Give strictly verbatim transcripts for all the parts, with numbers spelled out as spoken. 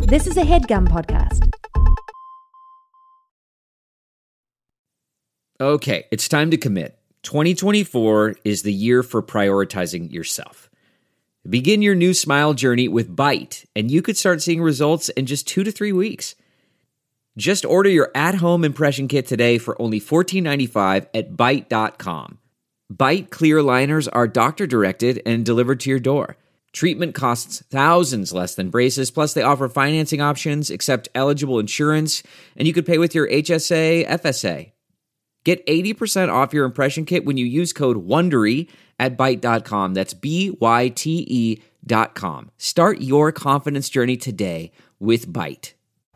This is a HeadGum podcast. Okay, it's time to commit. twenty twenty-four is the year for prioritizing yourself. Begin your new smile journey with Byte, and you could start seeing results in just two to three weeks. Just order your at-home impression kit today for only fourteen ninety-five at byte dot com. Byte clear liners are doctor-directed and delivered to your door. Treatment costs thousands less than braces, plus they offer financing options, accept eligible insurance, and you could pay with your H S A, F S A. Get eighty percent off your impression kit when you use code WONDERY at byte dot com. That's B Y T E dot com. Start your confidence journey today with Byte.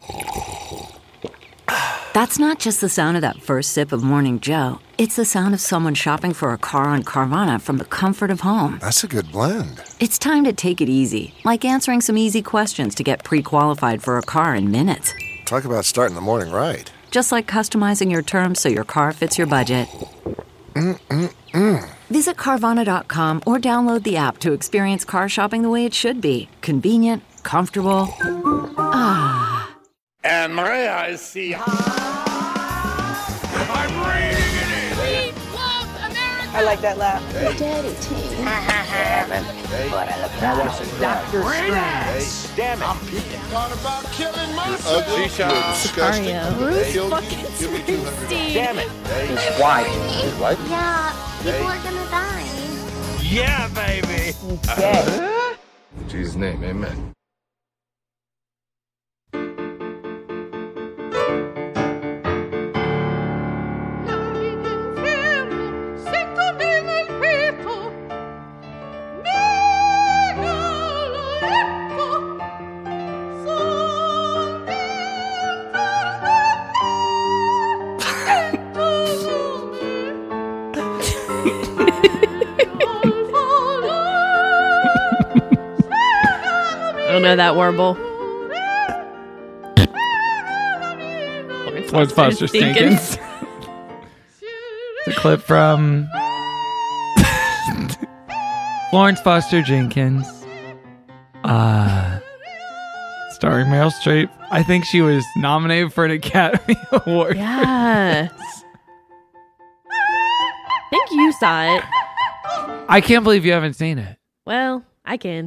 That's not just the sound of that first sip of Morning Joe. It's the sound of someone shopping for a car on Carvana from the comfort of home. That's a good blend. It's time to take it easy, like answering some easy questions to get pre-qualified for a car in minutes. Talk about starting the morning right. Just like customizing your terms so your car fits your budget. Mm-mm-mm. Visit Carvana dot com or download the app to experience car shopping the way it should be. Convenient, comfortable. Ah. And my eyes see. I'm reading it in. We love America. I like that laugh. Hey. Daddy team. But I look now what's it Doctor Strange. Damn it. I'm peeking. Thought about killing myself. Ugly, disgusting. Bruce fucking Springsteen. Damn it. He's white. He's white? Yeah, people are gonna die. Yeah, baby. Okay. In Jesus' name, amen. I don't know that warble. Florence Foster Jenkins. It's a clip from Florence Foster Jenkins, uh, starring Meryl Streep. I think she was nominated for an Academy Award. Yes. I think you saw it. I can't believe you haven't seen it. Well, I can.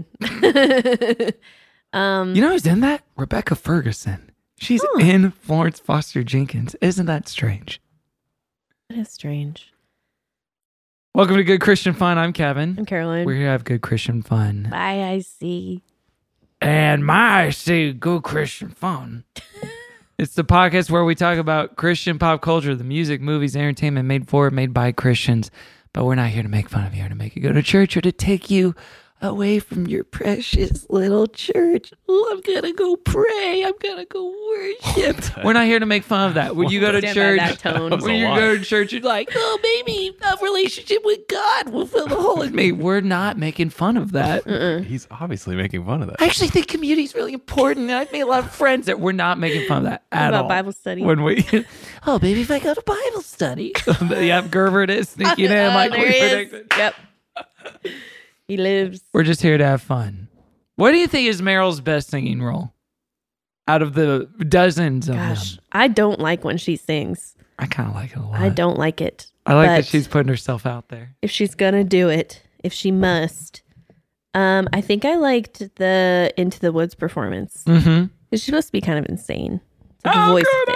um, You know who's in that? Rebecca Ferguson. She's huh. in Florence Foster Jenkins. Isn't that strange? That is strange. Welcome to Good Christian Fun. I'm Kevin. I'm Caroline. We're here to have good Christian fun. Bye, I see. And my I see good Christian fun. It's the podcast where we talk about Christian pop culture, the music, movies, entertainment made for, made by Christians. But we're not here to make fun of you or to make you go to church or to take you away from your precious little church. Oh, I'm going to go pray. I'm going to go worship. We're not here to make fun of that. When you go to Stand church, by that tone. when you go to church, you're like, oh, maybe a relationship with God will fill the hole in me. We're not making fun of that. Uh-uh. He's obviously making fun of that. I actually think community is really important, and I've made a lot of friends that we're not making fun of that What at about all. Bible study? When we, oh, baby, if I go to Bible study. Yep, Gerber it is sneaking in Oh, like we there he is. predicted. Yep. He lives. We're just here to have fun. What do you think is Meryl's best singing role out of the dozens of Gosh, them? I don't like when she sings. I kind of like it a lot. I don't like it. I like but that she's putting herself out there. if she's gonna do it, if she must. Um, I think I liked the Into the Woods performance. Mm-hmm. She's supposed to be kind of insane. It's like a voice fix.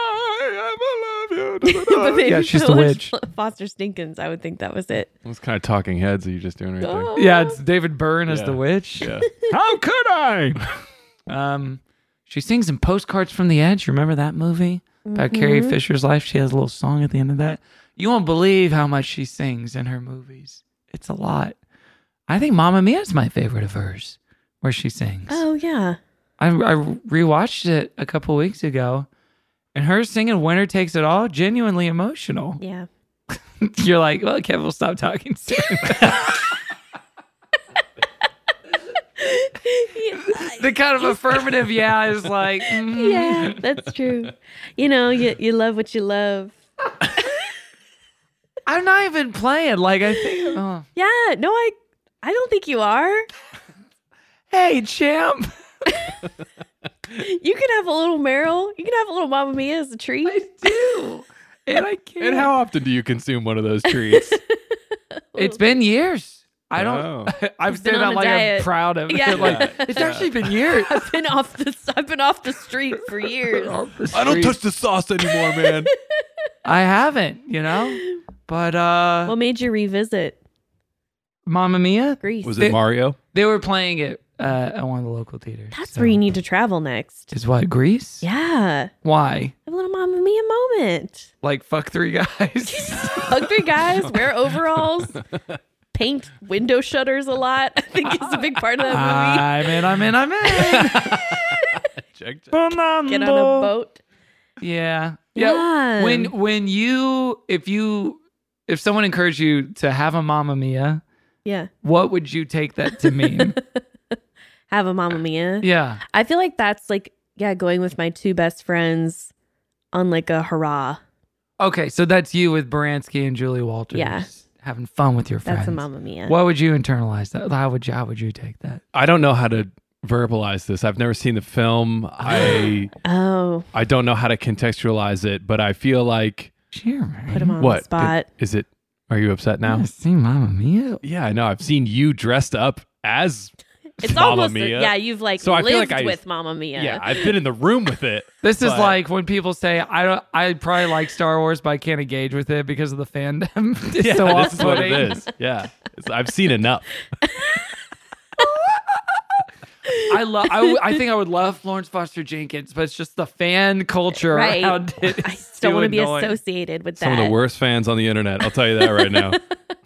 But maybe Yeah, she's if the it was witch. Foster Stinkins, I would think that was it. Those kind of talking heads that you're just doing right Oh. Yeah, it's David Byrne as Yeah. the witch. there. How could I? um, she sings in Postcards from the Edge. Remember that movie about Carrie Mhm. Fisher's life? She has a little song at the end of that. You won't believe how much she sings in her movies. It's a lot. I think Mamma Mia is my favorite of hers, where she sings. Oh yeah. I, I rewatched it a couple weeks ago, and her singing "Winner Takes It All" genuinely emotional. Yeah. You're like, well, Kevin will stop talking soon. The kind of affirmative yeah is like, mm. Yeah, that's true. You know, you you love what you love. I'm not even playing. Like, I think, oh. Yeah, no, I I don't think you are. Hey, champ. You can have a little Meryl. You can have a little Mamma Mia as a treat. I do. And I can't. And how often do you consume one of those treats? It's been years. I don't. Oh. I'm He's been saying on that a like diet. I'm proud of it. Yeah. Like, Yeah. it's Yeah. actually been years. I've been off the I've been off the street for years. I don't touch the sauce anymore, man. I haven't, you know? But uh What made you revisit Mamma Mia? Greece? Was They- it Mario? They were playing it uh, at one of the local theaters. That's so- where you need to travel next. Is what, Greece? Yeah. Why? Have a little Mamma Mia moment. Like fuck three guys. Hug three guys, wear overalls, paint window shutters a lot. I think is a big part of that movie. I'm in, I'm in, I'm in. Check, check. Get on a boat. Yeah. Yeah. When when you if you if someone encouraged you to have a Mamma Mia, Yeah. what would you take that to mean? Have a Mamma Mia. Yeah. I feel like that's like, yeah, going with my two best friends on like a hurrah. Okay, so that's you with Baranski and Julie Walters. Yeah. Having fun with your friends. That's a Mamma Mia. What would you internalize that? How would you how would you take that? I don't know how to verbalize this. I've never seen the film. I Oh, I don't know how to contextualize it, but I feel like Sure, man. put him on what the spot. is it? Are you upset now? I've seen Mamma Mia. Yeah, I know. I've seen you dressed up as It's Mamma almost Mia. yeah. You've like So I lived feel like I- with Mamma Mia. Yeah, I've been in the room with it. This is but- like when people say I don't. I probably like Star Wars, but I can't engage with it because of the fandom. It's Yeah, so this is what it off-putting. is. Yeah, It's- I've seen enough. I love. I, w- I think I would love Florence Foster Jenkins, but it's just the fan culture Right. around it. I is just don't too want to be annoying. associated with Some that. of the worst fans on the internet. I'll tell you that right now.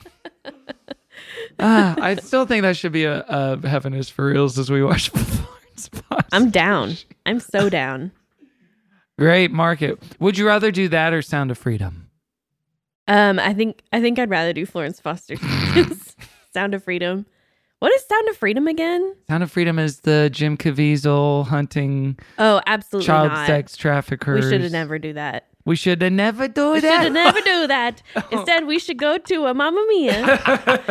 Ah, I still think that should be a, a Heaven is for Reals as we watch Florence Foster. I'm down. I'm so down. Great market. Would you rather do that or Sound of Freedom? Um, I think I think I'd rather do Florence Foster Jenkins. Sound of Freedom. What is Sound of Freedom again? Sound of Freedom is the Jim Caviezel hunting Oh, absolutely child not. sex traffickers. We should have never do that. We should have never do We should that. have never do that. Instead, we should go to a Mamma Mia.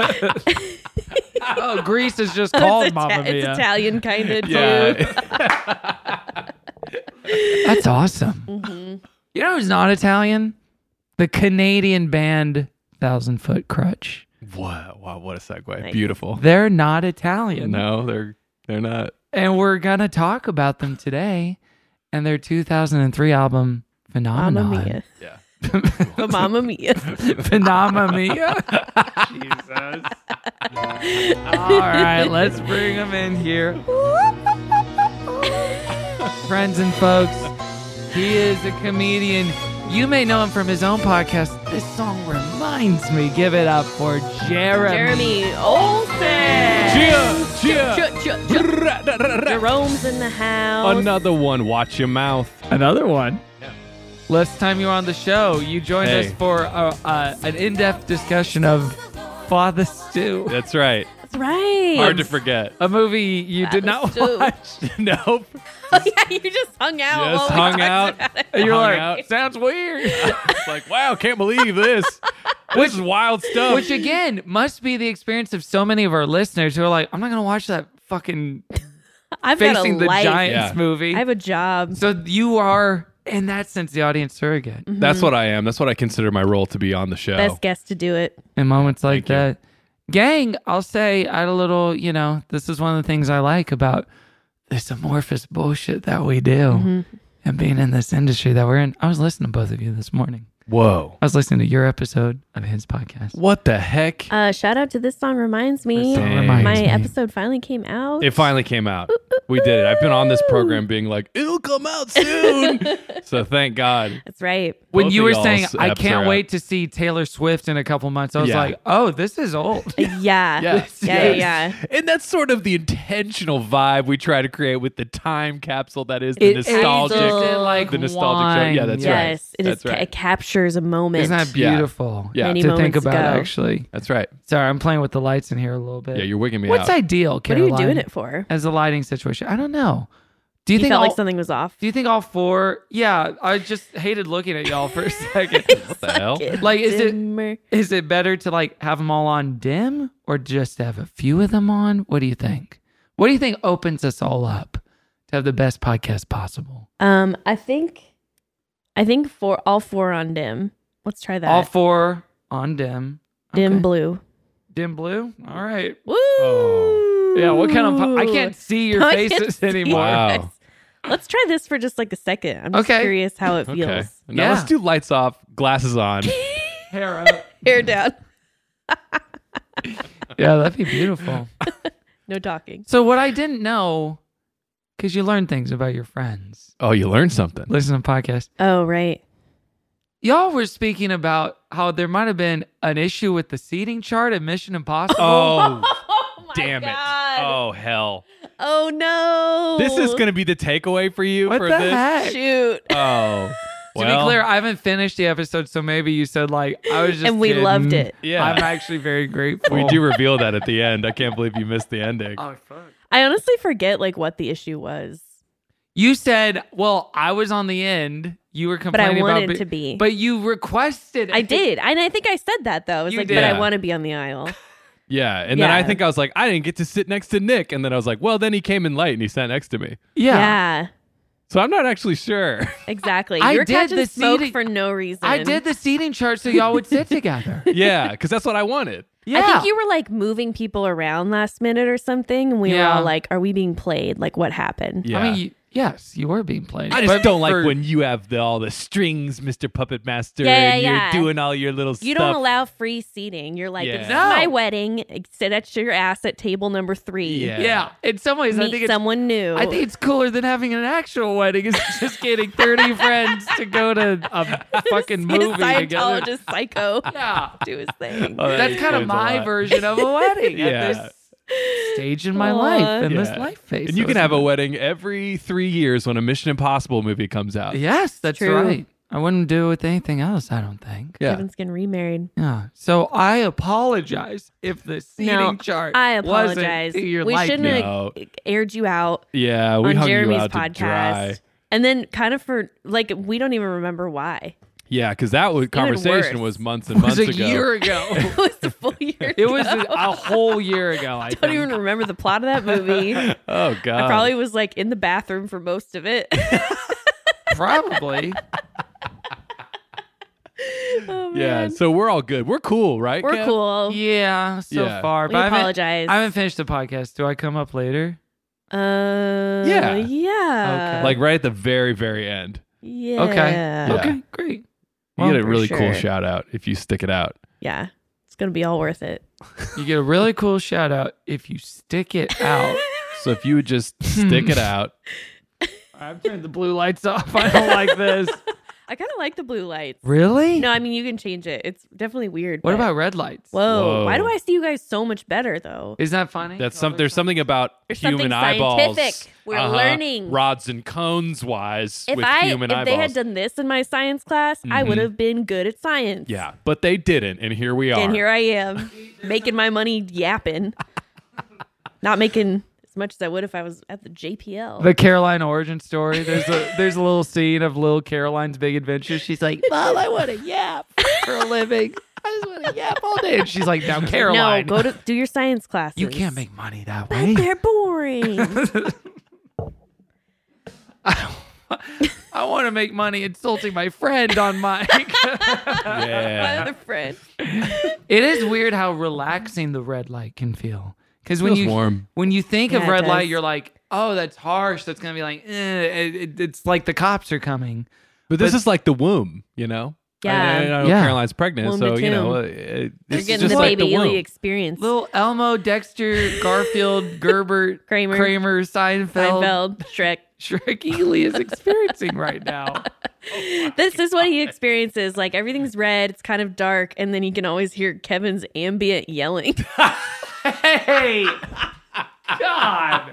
Oh, Greece is just called it's, Mamma Ita- Mia. it's Italian kind of too. Yeah, That's awesome. Mm-hmm. You know who's not Italian? The Canadian band Thousand Foot Crutch. wow, wow, what a segue! Nice. Beautiful. They're not Italian. No, they're they're not. And we're going to talk about them today and their two thousand three album, Phenomenon. Mamma Mia. Yeah. The Mamma Mia. Phenomena Mia. Jesus. All right, let's bring them in here. Friends and folks, he is a comedian. You may know him from his own podcast. This song reminds me. Give it up for Jeremy. Jeremy Olsen. Cheer, cheer. Ch- ch- ch- Jerome's in the house. Another one. Watch your mouth. Another one. Last time you were on the show, you joined Hey. us for uh, uh, an in-depth discussion of Father Stew, That's right. That's right. Hard to forget. a movie you did not Father Stew. watch. Nope. Oh, yeah, you just hung out. while Just we hung talked out. about it. And you're Hung like, out. sounds weird. It's like, wow, can't believe this. This is wild stuff. Which again must be the experience of so many of our listeners who are like, I'm not gonna watch that fucking I've Facing got a the life. Giants Yeah. movie. I have a job. So you are, in that sense, the audience surrogate. That's what I am. That's what I consider my role to be on the show. Best guest to do it. In moments like Thank you. that. Gang, I'll say I had a little, you know, this is one of the things I like about this amorphous bullshit that we do Mm-hmm. and being in this industry that we're in. I was listening to both of you this morning. Whoa. I was listening to your episode of his podcast. What the heck? Uh, shout out to This Song Reminds Me. This Song Dang. Reminds My Me. episode finally came out. It finally came out. We did it. I've been on this program being like, it'll come out soon. So thank God. That's right. When Both you of were y'all's saying, I apps are can't out. wait to see Taylor Swift in a couple months, I was Yeah. like, oh, this is old. Yeah. Yes, Yeah, yes. yeah. And that's sort of the intentional vibe we try to create with the time capsule that is the It is nostalgic. Hazel. like the nostalgic wine. show. Yeah, that's right. Yes. It is. That's right. It captures a moment. Isn't that Yeah. beautiful? Yeah. Many To think moments about, ago. actually. That's right. Sorry, I'm playing with the lights in here a little bit. Yeah, you're wigging me What's out. ideal, What are Caroline? you doing it for? As a lighting situation? I don't know. Do you, You think felt all, like something was off. Do you think all four? Yeah, I just hated looking at y'all for a second. What the hell? Like, is it Dimmer. is it better to like have them all on dim or just have a few of them on? What do you think? What do you think opens us all up to have the best podcast possible? Um, I think, I think for all four on dim. Let's try that. All four on dim. Dim Okay. blue. Dim blue? All right. Woo! Oh. Yeah, what kind of... po- I can't see your I can't faces see anymore. your Wow. face. Let's try this for just like a second. I'm just Okay. curious how it feels. Okay. Now Yeah. let's do lights off, glasses on. Hair up. Hair down. Yeah, that'd be beautiful. No talking. So what I didn't know, because you learn things about your friends. Oh, you learned something. Listen to podcasts. Oh, right. Y'all were speaking about how there might have been an issue with the seating chart at Mission Impossible. Oh, Oh my damn God. it. Oh, hell. Oh no. This is going to be the takeaway for you What for the this? heck? shoot. Oh. To well, be clear, I haven't finished the episode, so maybe you said like I was just And we kidding. loved it. Yeah. I'm actually very grateful. we do reveal that at the end. I can't believe you missed the ending. Oh fuck. I honestly forget like what the issue was. You said, well, I was on the end. You were complaining wanted about, to be. But you requested. I did. And I think I said that though. I was You like, did. but I Yeah. want to be on the aisle. Yeah. And then I Yeah. think I was like, I didn't get to sit next to Nick. And then I was like, well, then he came in late and he sat next to me. Yeah. Yeah. So I'm not actually sure. Exactly. I You're did catching the smoke seating- for no reason. I did the seating chart so y'all would sit together. yeah. Because that's what I wanted. Yeah. I think you were like moving people around last minute or something. And we Yeah. were all like, are we being played? Like what happened? Yeah. I mean, you, yes, you were being played. I just But don't like for- when you have the, all the strings, Mister Puppet Master, Yeah, yeah, and you're yeah. doing all your little You stuff. don't allow free seating. You're like, Yeah. it's No. my wedding. Sit at your ass at table number three. Yeah. Yeah. In some ways, I Meet think it's someone new. I think it's cooler than having an actual wedding. Is just getting thirty friends to go to a fucking See a movie together. Scientologist psycho Yeah. do his thing. Oh, that That's kind of explains a my lot. version of a wedding Yeah. at this stage in my Aw. life, in this Yeah. life phase. And you So can it's- have a wedding every three years when a Mission Impossible movie comes out. Yes, that's True. right. I wouldn't do it with anything else, I don't think. Yeah. Kevin's getting remarried. Yeah. So I apologize if the seating No, chart I wasn't apologize. to your We liking. shouldn't No. have aired you out Yeah, we on hung Jeremy's you out to podcast. dry. And then kind of for like we don't even remember why. Yeah, because that was, conversation worse. was months and It was months a ago. year ago. It was a full year. It was a, ago. a whole year ago, I I don't think. even remember the plot of that movie. Oh God! I probably was like in the bathroom for most of it. Probably. Oh, Yeah, man. so we're all good. We're cool, right? We're Kev? cool. Yeah, so Yeah. far. We but I haven't- apologize. I haven't finished the podcast. Do I come up later? Uh, Yeah. yeah. Okay. Like right at the very, very end. yeah. Okay. Yeah. Okay, great. You Well, get a for really cool sure. shout out if you stick it out. Yeah. It's gonna be all worth it. You get a really cool shout out if you stick it out. So if you would just stick it out. I've turned the blue lights off. I don't like this. I kind of like the blue lights. Really? No, I mean you can change it. It's definitely weird. What but- about red lights? Whoa. Whoa. Why do I see you guys so much better though? Isn't that funny? That's some. There's something about There's human something eyeballs. scientific. We're uh-huh, learning. rods and cones wise If with I human if eyeballs. they had done this in my science class, I would Mhm. have been good at science. yeah, but they didn't, and here we are. And here I am, making my money yapping. Not making as much as I would if I was at the J P L. The Caroline origin story. There's a there's a little scene of little Caroline's big adventure. She's like, Mom, I want to yap for a living. I just want to yap all day. And she's like, now Caroline, No, go to do your science classes. you can't make money that way. They're boring. I want to make money insulting my friend on mic. My Yeah. other friend. It is weird how relaxing the red light can feel. Because when Feels you warm. when you think of Yeah, it red light, does. you're like, oh, that's harsh. That's gonna be like, eh. it, it- it's like the cops are coming. But this But- is like the womb, you know? Yeah. I, I know Yeah. Caroline's pregnant, Womb so, to you know, tomb. it, You're it's getting just the like baby the womb. Ely experience. Little Elmo, Dexter, Garfield, Gerbert, Kramer. Kramer, Seinfeld, Seinfeld, Shrek. Shrek Ely is experiencing right now. This is what he experiences. Like everything's red, it's kind of dark, and then you can always hear Kevin's ambient yelling. Hey, God.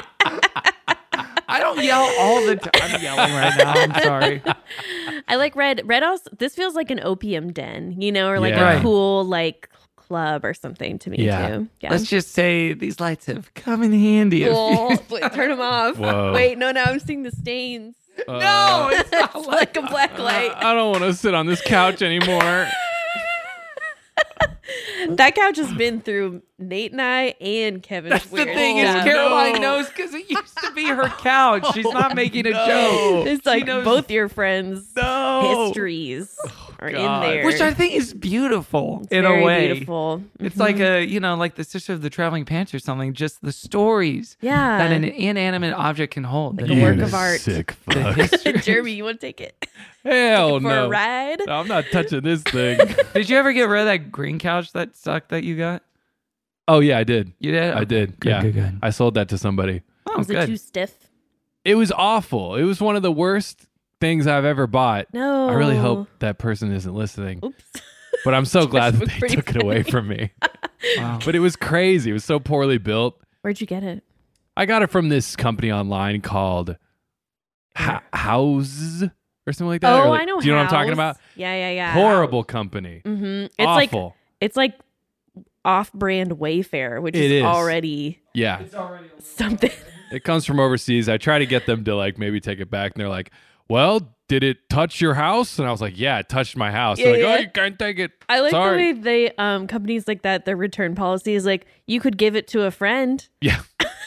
I don't yell all the time. I'm yelling right now. I'm sorry. I like red. Red also. This feels like an opium den, you know, or like Yeah. a Right. cool like club or something to me Yeah. too. Yeah. Let's just say these lights have come in handy. a Oh, few- wait, turn them off. Whoa. Wait, no, now I'm seeing the stains. No, it's not It's like a black light. I don't want to sit on this couch anymore. That couch has been through Nate and I and Kevin's That's the weird thing is stuff. Caroline no. knows because it used to be her couch. She's not making a no. joke. It's She like knows- both your friends' No. histories are in God. there. Which I think is beautiful It's in very a way. beautiful. It's Mhm. like a, you know, like the Sister of the Traveling Pants or something. Just the stories Yeah. that an inanimate object can hold. Like The a work history- of art. Sick the fuck. history. Jeremy, you want to take it Hell for no. a ride? No, I'm not touching this thing. Did you ever get rid of that green couch that sucked that you got? Oh yeah, I did. You did? I did. Good, yeah. good, good. I sold that to somebody. Oh, Was it good. too stiff? It was awful. It was one of the worst things I've ever bought. No. I really hope that person isn't listening. Oops. But I'm so glad that was they pretty took it away funny. from me. Wow. But it was crazy. It was so poorly built. Where'd you get it? I got it from this company online called ha- House or something like that. Oh, Or like- I know. Do you know what I'm talking House. about? Yeah, yeah, yeah. Horrible company. Mm-hmm. It's like Awful. it's like off-brand Wayfair, which It is, is. already yeah. something. It comes from overseas. I try to get them to like maybe take it back, and they're like, "Well, did it touch your house?" And I was like, "Yeah, it touched my house." They're Yeah, like, yeah. "Oh, you can't take it." I like Sorry. the way they um companies like that. Their return policy is like you could give it to a friend. Yeah,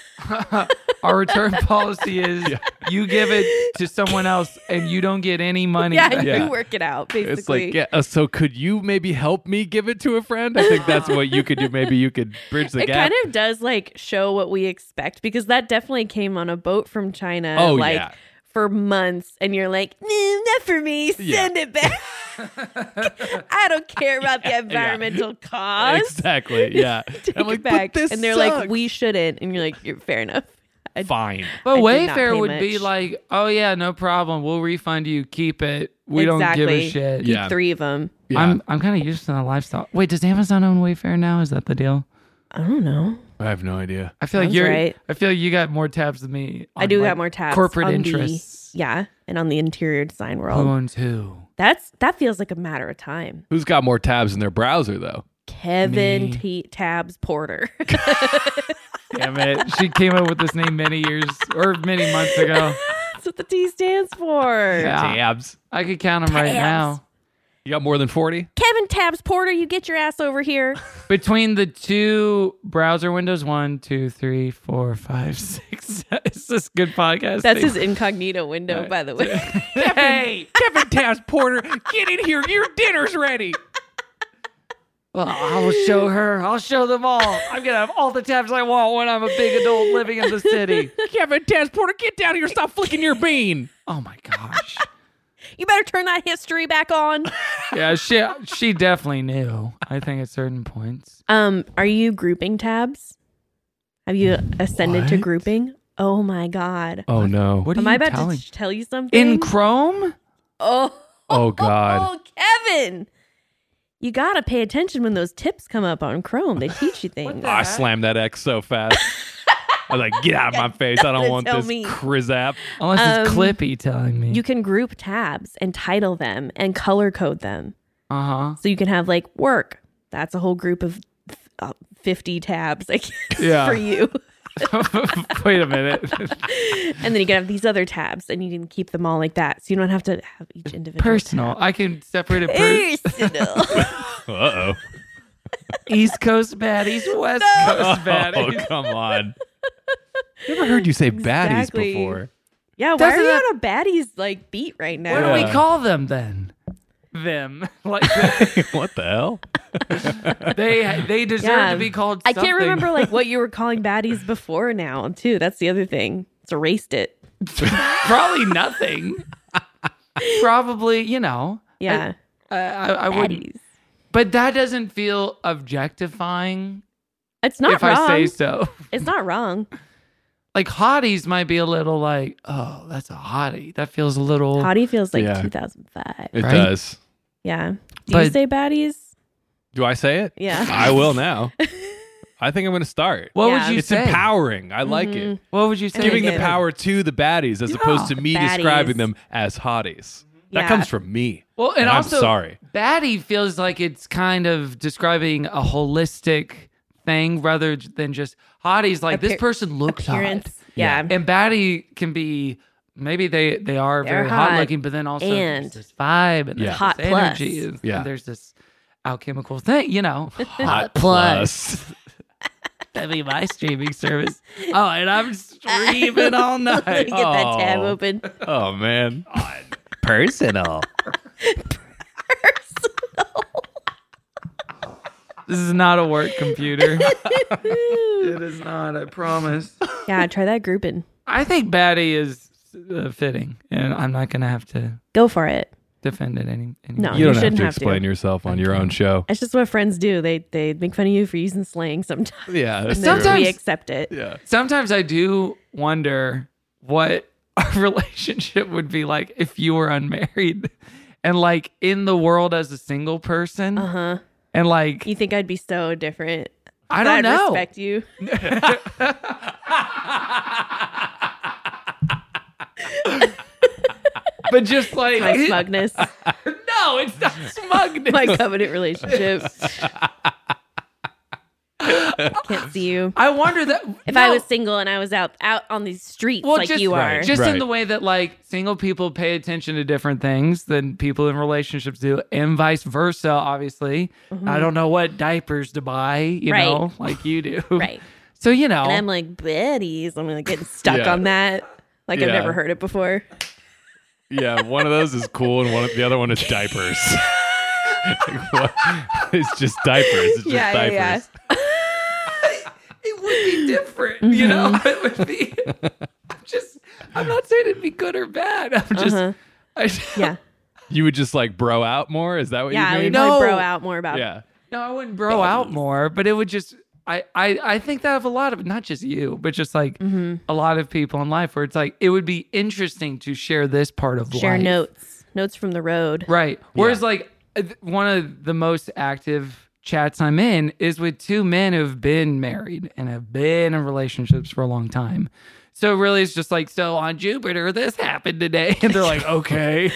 Our return policy is you give it to someone else and you don't get any money. Yeah, back. Yeah. you work it out. Basically, it's like, yeah. Uh, so could you maybe help me give it to a friend? I think that's what you could do. Maybe you could bridge the it gap. kind of does like show what we expect because that definitely came on a boat from China. Oh, like, yeah. For months, and you're like, "Mm, not for me. Send it back. I don't care about the environmental cost. Exactly. Yeah. Take I'm it like, back." but this and they're sucks. like, "We shouldn't," and you're like, "You're fair enough." I- Fine. But I did not Wayfair pay would be much. like, oh, yeah, no problem. We'll refund you. Keep it. We exactly. don't give a shit. Keep Yeah. three of them. Yeah. I'm I'm kind of used to the lifestyle. Wait, does Amazon own Wayfair now? Is that the deal? I don't know. I have no idea. I feel like Sounds you're. right. I feel like you got more tabs than me. I on, do like, got more tabs. Corporate on interests. The, yeah, and on the interior design Who world. owns who? That's that feels like a matter of time. Who's got more tabs in their browser though? Kevin Me. T- Tabs Porter. Damn it! She came up with this name many years or many months ago. That's what the T stands for. Yeah. Tabs. I could count them right Tabs. now. You got more than forty? Kevin Tabs Porter, you get your ass over here. Between the two browser windows, one, two, three, four, five, six. It's just good podcast. That's his incognito window, Right. by the way. Hey, Kevin Tabs Porter, get in here. Your dinner's ready. well, I'll show her. I'll show them all. I'm gonna have all the tabs I want when I'm a big adult living in the city. Kevin Tabs Porter, get down here. Stop flicking your bean. Oh my gosh. You better turn that history back on. Yeah, she she definitely knew. I think at certain points. Um, are you grouping tabs? Have you ascended to What? grouping? Oh my god. Oh no. What are Am you I about telling? to tell you something? In Chrome? Oh, Oh, God. Oh, Kevin. You got to pay attention when those tips come up on Chrome. They teach you things. Oh, I slammed that X so fast. I was like, get out of my face. I don't nothing to want tell this me. Kriz app. Unless it's Um, Clippy telling me. You can group tabs and title them and color code them. Uh huh. So you can have like work. That's a whole group of uh, fifty tabs, I guess, Yeah. for you. Wait a minute. And then you can have these other tabs and you can keep them all like that. So you don't have to have each individual Personal. I can separate it. Per- Personal. Uh-oh. East Coast baddies, West Coast baddies. Oh, come on. Never heard you say baddies Exactly. before. Yeah, why Doesn't are you that- on a baddies like beat right now? What do we Yeah. call them then? Them. Like What the hell? they they deserve Yeah. to be called I something. can't remember like what you were calling baddies before now too. That's the other thing. It's erased it. Probably nothing. Probably, you know. Yeah. I, I, I wouldn't. Baddies. But that doesn't feel objectifying It's not if wrong. I say so. It's not wrong. Like hotties might be a little like, oh, that's a hottie. That feels a little. Hottie feels like Yeah. two thousand five. It Right? does. Yeah. Do you But- say baddies? Do I say it? Yeah. I will now. I think I'm going to start. What Yeah. would you It's say? empowering. I like it. What would you say? Giving the it. power to the baddies as Yeah. opposed to me Baddies. describing them as hotties. That Yeah. comes from me. Well, and, I'm also, sorry. baddie feels like it's kind of describing a holistic thing rather than just hotties. Like this Appear- person looks Appearance. hot, Yeah. and baddie can be maybe they they are They're very hot hot, looking, but then also and there's this vibe and Yeah. there's hot this plus. energy, and, Yeah. and there's this alchemical thing, you know. Hot plus. That'd be my streaming service. Oh, and I'm streaming all night. Let me get that tab Oh. open. Oh man. Personal. This is not a work computer. It is not, I promise. Yeah, try that grouping. I think baddie is uh, fitting, and I'm not going to have to Go for it. defend it any, any No, You you don't have shouldn't to have to. explain yourself on your own show. It's just what friends do. They they make fun of you for using slang sometimes. Yeah. And that's then true. Sometimes- we accept it. Yeah. Sometimes I do wonder what our relationship would be like if you were unmarried and like in the world as a single person. Uh huh. And like, You think I'd be so different? I don't I'd know. respect you. but just like, My smugness. no, it's not smugness. My covenant relationship. Can't see you. I wonder that If no. I was single and I was out out on these streets Well, like just, you are. Right. just in Right. the way that like single people pay attention to different things than people in relationships do, and vice versa. Obviously, I don't know what diapers to buy, you Right. know, like you do. Right. So you know, And I'm like, Betty's. I'm like getting stuck Yeah. on that. Like I've Yeah. never heard it before. Yeah, one of those is cool, and one the other one is diapers. What? It's just diapers. It's just Yeah, yeah, diapers. yeah. it would be different, you know. It would be. I'm just. I'm not saying it'd be good or bad. I'm just. Uh-huh. I, Yeah. You would just like bro out more? Is that what Yeah, you we'd mean? probably No. bro out more about Yeah. No, I wouldn't bro out more, but it would just. I, I, I think that of a lot of not just you, but just like Mm-hmm. a lot of people in life where it's like it would be interesting to share this part of share life. notes. Notes from the road. Right. Whereas like uh, th- one of the most active chats I'm in is with two men who've been married and have been in relationships for a long time. So really it's just like, so on Jupiter, this happened today. And they're like, okay.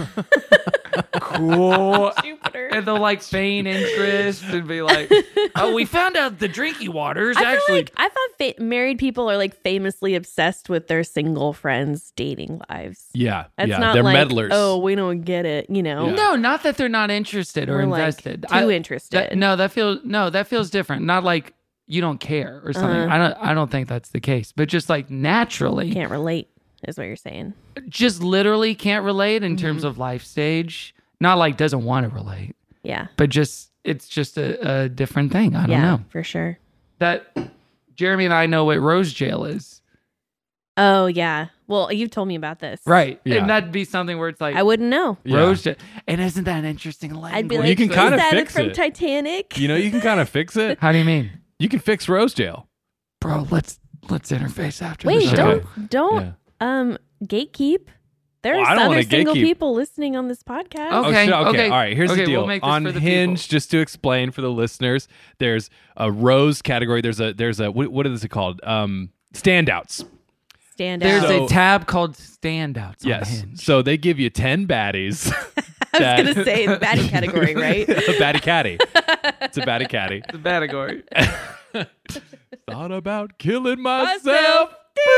Cool. Jupiter. And they'll like feign interest and be like, oh, we found out the drinking water is I feel actually. like I thought fa- married people are like famously obsessed with their single friends' dating lives. Yeah. That's yeah. not They're like, meddlers. oh, we don't get it, you know. Yeah. No, not that they're not interested or We're, like, invested. too interested. that- no, that feels no, that feels different. Not like you don't care or something. Uh-huh. I don't. I don't think that's the case. But just like naturally, Can't relate, is what you're saying. just literally can't relate in terms Mm-hmm. of life stage. Not like doesn't want to relate, Yeah. but just it's just a, a different thing. I don't yeah, know for sure. that Jeremy and I know what Rose Jail is, Oh, yeah. Well, you've told me about this. right? Yeah. And that'd be something where it's like I wouldn't know. Yeah. Rose Jail, and isn't that an interesting language? I'd be Well, like, you can is kinda that fix from it. Titanic? You know, you can kind of fix it. How do you mean, You can fix Rose Jail. bro? Let's let's interface after Wait, the show. don't don't Yeah. um gatekeep. There Well, are I don't other wanna single gatekeep. people listening on this podcast. Oh, Oh, Okay, shit, okay. okay. All right. Here's Okay, the deal. we'll make this On for the Hinge, people. just to explain for the listeners, there's a rose category. There's a there's a what, what is it called? Um, standouts. Stand There's out. So- a tab called standouts on Yes. Hinge. So they give you ten baddies. I was gonna say the baddie category, right? a baddie caddy. It's a baddie caddy. The category. Thought about killing myself. Myself.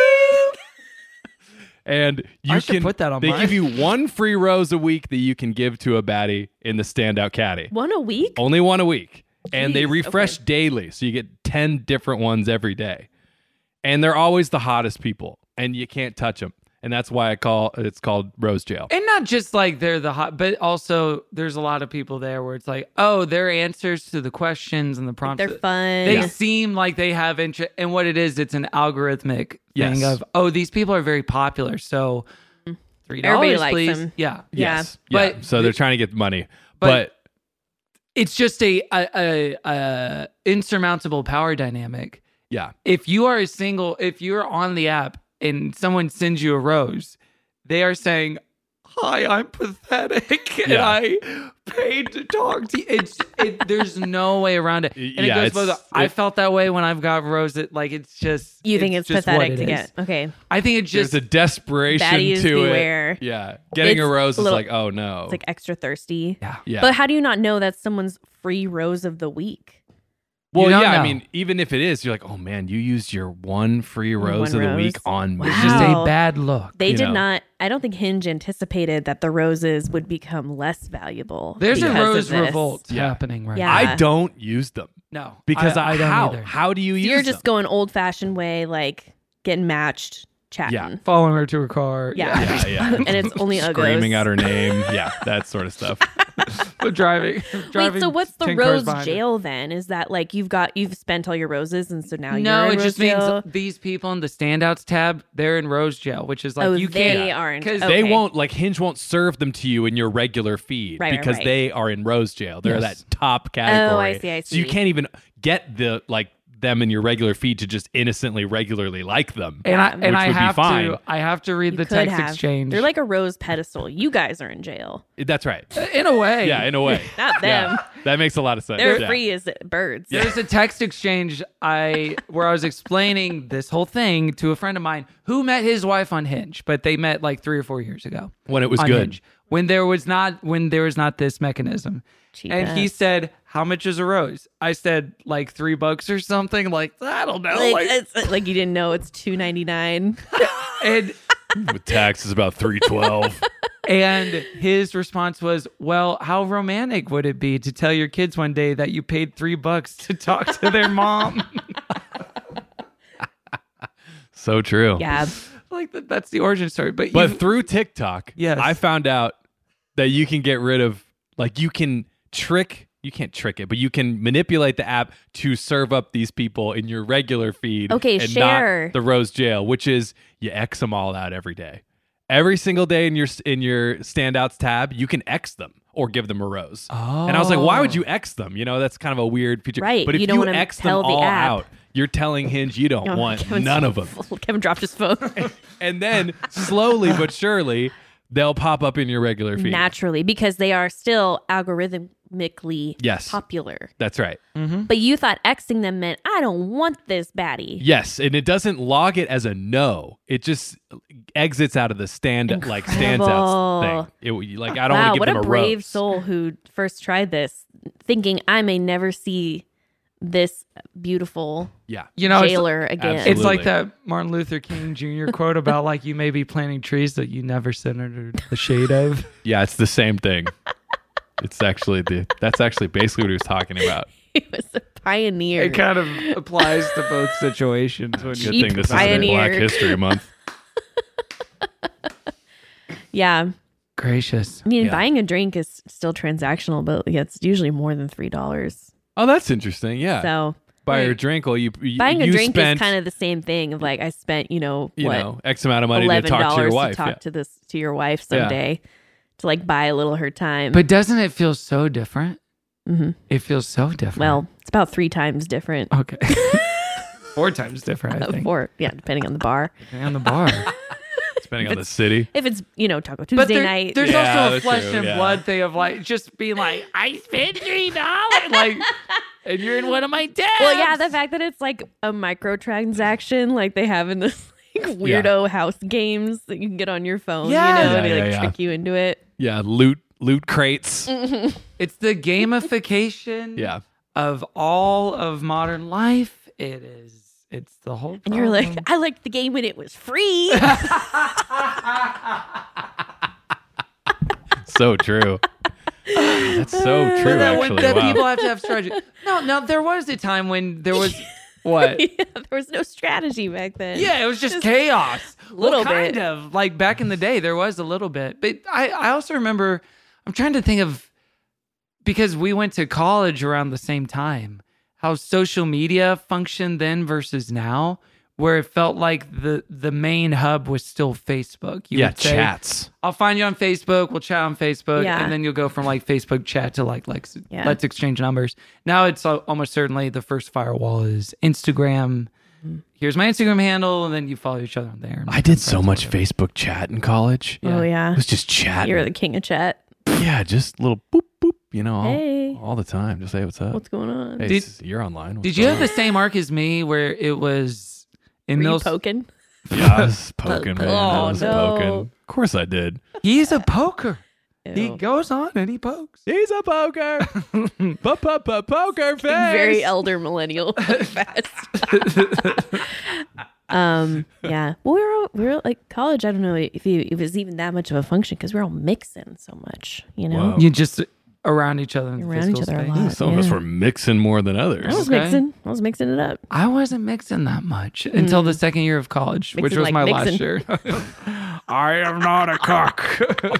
And you I should can put that on They mine. give you one free rose a week that you can give to a baddie in the standout caddy. One a week? Only one a week. And they Jeez, refresh daily. So you get ten different ones every day. And they're always the hottest people. And you can't touch them. And that's why I call it's called Rose Jail. And not just like they're the hot, but also there's a lot of people there where it's like, oh, their answers to the questions and the prompts. They're fun. They seem like they have interest. And what it is, it's an algorithmic Yes. thing of, oh, these people are very popular. So three dollars, Everybody likes please. them. Yeah. Yeah. Yes. Yeah. But- so they're trying to get the money. but- But, It's just a, a, a, a insurmountable power dynamic. yeah. If you are a single, if you're on the app and someone sends you a rose, they are saying, hi, I'm pathetic and Yeah. I paid to talk to you. It's, it, there's no way around it. And Yeah, it goes it's- both. I it- felt that way when I've got rose. It like, it's just, You think it's, just what pathetic it to is. get. Okay. I think it's just, There's a desperation Baddies to beware. it. Yeah. Getting It's a rose a is little- like, oh no. It's like extra thirsty. yeah. yeah. But how do you not know that's someone's free rose of the week? Well, don't yeah, know. I mean, even if it is, you're like, oh man, you used your one free rose One of the rose. week on me. It's just Wow. a bad look. They You did know. not. I don't think Hinge anticipated that the roses would become less valuable. There's a because of rose this. revolt Yeah. happening right Yeah. now. I don't use them No, because I, I, I don't how either. how do you So use you're just them? going old fashioned way, like getting matched, chatting. Yeah. Following her to her car. Yeah. Yeah, yeah. and it's only Screaming uggos. out her name. Yeah, that sort of stuff. But driving. driving Wait, so what's the ten cars rose behind her. jail then? Is that like you've got you've spent all your roses and so now No, you're in it just rose jail? means these people in the standouts tab, they're in rose jail, which is like Oh, you they can't. aren't. Because Okay. They won't like Hinge won't serve them to you in your regular feed Right, right, because right. they are in rose jail. They're Yes. that top category. Oh, I see, I So you see. can't even get the like them in your regular feed to just innocently regularly like them. and I Yeah. and Which I would be have fine. to I have to read You the could text have. exchange. They're like a rose pedestal. You guys are in jail, That's right. in a way. Yeah, in a way. not them. Yeah, that makes a lot of sense. They're Yeah. free as birds. There's a text exchange I where I was explaining this whole thing to a friend of mine who met his wife on Hinge, but they met like three or four years ago. When it was on good. Hinge. When there was not when there was not this mechanism. And he Cheap-ass. said, "How much is a rose?" I said, "Like three bucks or something." Like I don't know. Like, Like, it's, like you didn't know it's two ninety nine. and With tax is about three twelve. and his response was, "Well, how romantic would it be to tell your kids one day that you paid three bucks to talk to their mom?" So true. Yeah, Like that, that's the origin story. But But you- through TikTok, Yes. I found out that you can get rid of, like, you can trick, you can't trick it, but you can manipulate the app to serve up these people in your regular feed. Okay, and share. not the rose jail, which is you X them all out every day. Every single day in your in your standouts tab, you can X them or give them a rose. Oh. And I was like, why would you X them? You know, that's kind of a weird feature. Right, But if you you, don't wanna X them tell the all app. out, you're telling Hinge you don't Oh, want Kevin's- none of them. Kevin dropped his phone. And then slowly but surely, they'll pop up in your regular feed. Naturally, because they are still algorithmically Yes. popular. That's right. But you thought Xing them meant I don't want this baddie. Yes, and it doesn't log it as a no. It just exits out of the stand like stands out thing. It like I don't wow, want to what give a them a brave rose. soul who first tried this, thinking I may never see this beautiful Yeah. you know, it's, jailer again. Absolutely. it's like that Martin Luther King Junior quote about like you may be planting trees that you never sit under the shade of. Yeah, it's the same thing. It's actually the that's actually basically what he was talking about. He was a pioneer. It kind of applies to both situations. When Good you Cheap thing this pioneer. isn't Black History Month. yeah. gracious. I mean, Yeah. buying a drink is still transactional, but yeah, it's usually more than three dollars. Oh, that's interesting. Yeah. So Buy your Wait. drink. Well, you, you buying a you drink spent, is kind of the same thing. Of like, I spent, you know, you what know X amount of money to eleven talk to your dollars wife. to talk yeah. to this to your wife Yeah. someday to like buy a little her time. But doesn't it feel so different? Mhm. It feels so different. well, it's about three times different. okay. Four times different, I think. Or yeah, depending on the bar. Depending on the bar. Depending on the city. If it's you know Taco Tuesday But there- night, there's Yeah, also a that's flesh true, and yeah. blood thing of like just being like, I spent three dollars, like, and you're in one of my tabs. well, yeah, the fact that it's like a microtransaction, like they have in this like weirdo house games that you can get on your phone. Yeah. You know, Yeah, they yeah, like yeah. trick you into it. Yeah, loot loot crates. It's the gamification Yeah. of all of modern life. It is. It's the whole. And you're like, problem. I liked the game when it was free. So true. That's so true. But that, when, Actually, that wow. people have to have strategy. No, no, there was a time when there was what? Yeah, there was no strategy back then. Yeah, it was just chaos. little well, kind bit. of like back in the day, there was a little bit. But I, I also remember. I'm trying to think of because we went to college around the same time. How social media functioned then versus now, where it felt like the the main hub was still Facebook. You yeah, would say, chats. I'll find you on Facebook. We'll chat on Facebook, Yeah. and then you'll go from like Facebook chat to like like Yeah. let's exchange numbers. Now it's al- almost certainly the first firewall is Instagram. Here's my Instagram handle, and then you follow each other on there. and I did become so friends or much whatever. Facebook chat in college. Oh It yeah. was just chatting. You're the king of chat. yeah, just little boop boop. You know, all, Hey. all the time. Just say what's up. What's going on? Hey, Did- s- you're online. What's Did you going have the same arc as me, where it was in Were you those? poking? on? Yeah, I was poking, man. I Oh, was no. poking. Of course I did. He's a poker. He Ew. goes on and he pokes. He's a poker. Poker face. Very elder millennial fast. um, yeah. Well, we were all, we were like college. I don't know if, you, if it was even that much of a function because we we're all mixing so much, you know? Whoa. You just around each other in the Around each physical other a space. lot. Some of us Yeah. were mixing more than others. I was Okay. mixing. I was mixing it up. I wasn't mixing that much until the second year of college, which Mixing was like my last mixing. year. I am not a cock.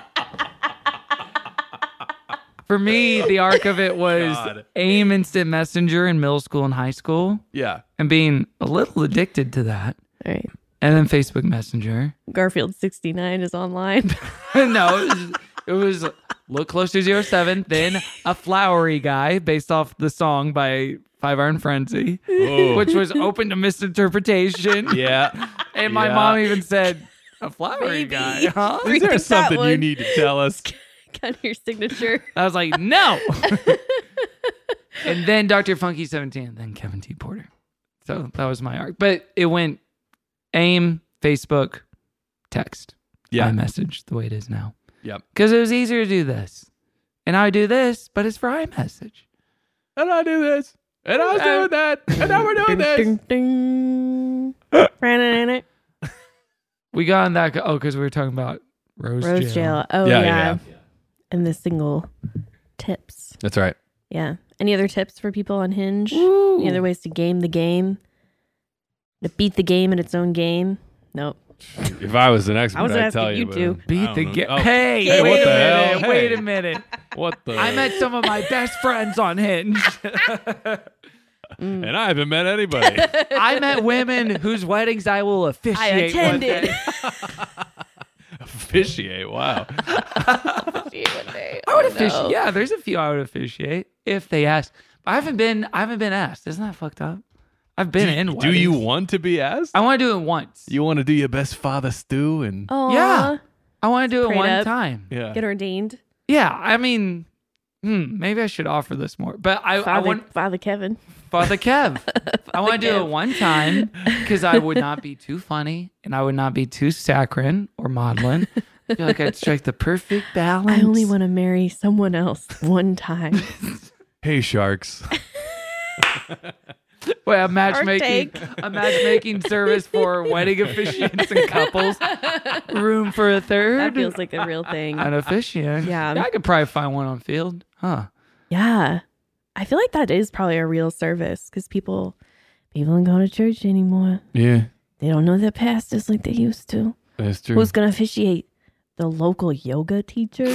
For me, the arc of it was God. AIM Instant Messenger in middle school and high school Yeah. and being a little addicted to that. All right. And then Facebook Messenger. Garfield sixty-nine is online. No, it was, it was Look Closer zero seven, then A Flowery Guy based off the song by Five Iron Frenzy, Oh. which was open to misinterpretation. Yeah. And my Yeah. mom even said, A Flowery Maybe. Guy, huh? Is there Rethink that something you one. need to tell us? Got your signature. I was like, no. And then Doctor Funky seventeen, and then Kevin T. Porter. So that was my arc. But it went AIM, Facebook, text, Yeah. iMessage, the way it is now. Yep. Because it was easier to do this. And I do this, but it's for iMessage. And I do this. And I was doing that. And now we're doing this. Ding, ding, ding. We got on that. Oh, because we were talking about Rose, Rose Jail. jail. Oh Yeah, yeah. yeah. And the single tips. That's right. Yeah. Any other tips for people on Hinge? Ooh. Any other ways to game the game? To beat the game in its own game? Nope. If I was an expert, I was I'd asking tell you you. but two. I Beat don't the know. game. Oh, Hey, Hey, wait what a the minute. hell? Wait Hey. a minute. What the? I met some of my best friends on Hinge. and I haven't met anybody. I met women whose weddings I will officiate. I one attended. day. Officiate. Wow. I would officiate. Yeah, there's a few I would officiate if they ask. I haven't been. I haven't been asked. Isn't that fucked up? I've been in. Do you weddings. want to be asked? I want to do it once. You want to do your best father stew and Oh Yeah. I want to do it Prayed one up. time. yeah. Get ordained. Yeah, I mean, hmm, maybe I should offer this more. But I, I Father, want Father Kevin. Father Kev. I want to do Kev. it one time because I would not be too funny and I would not be too saccharine or maudlin. I feel like I'd strike the perfect balance. I only want to marry someone else one time. Hey sharks. Well, a matchmaking, Take. a matchmaking service for wedding officiants and couples. Room for a third. That feels like a real thing. An officiant. Yeah. I could probably find one on Field. Huh. Yeah. I feel like that is probably a real service because people people don't go to church anymore. Yeah, They don't know their pastors like they used to. that's true. Who's going to officiate? The local yoga teacher?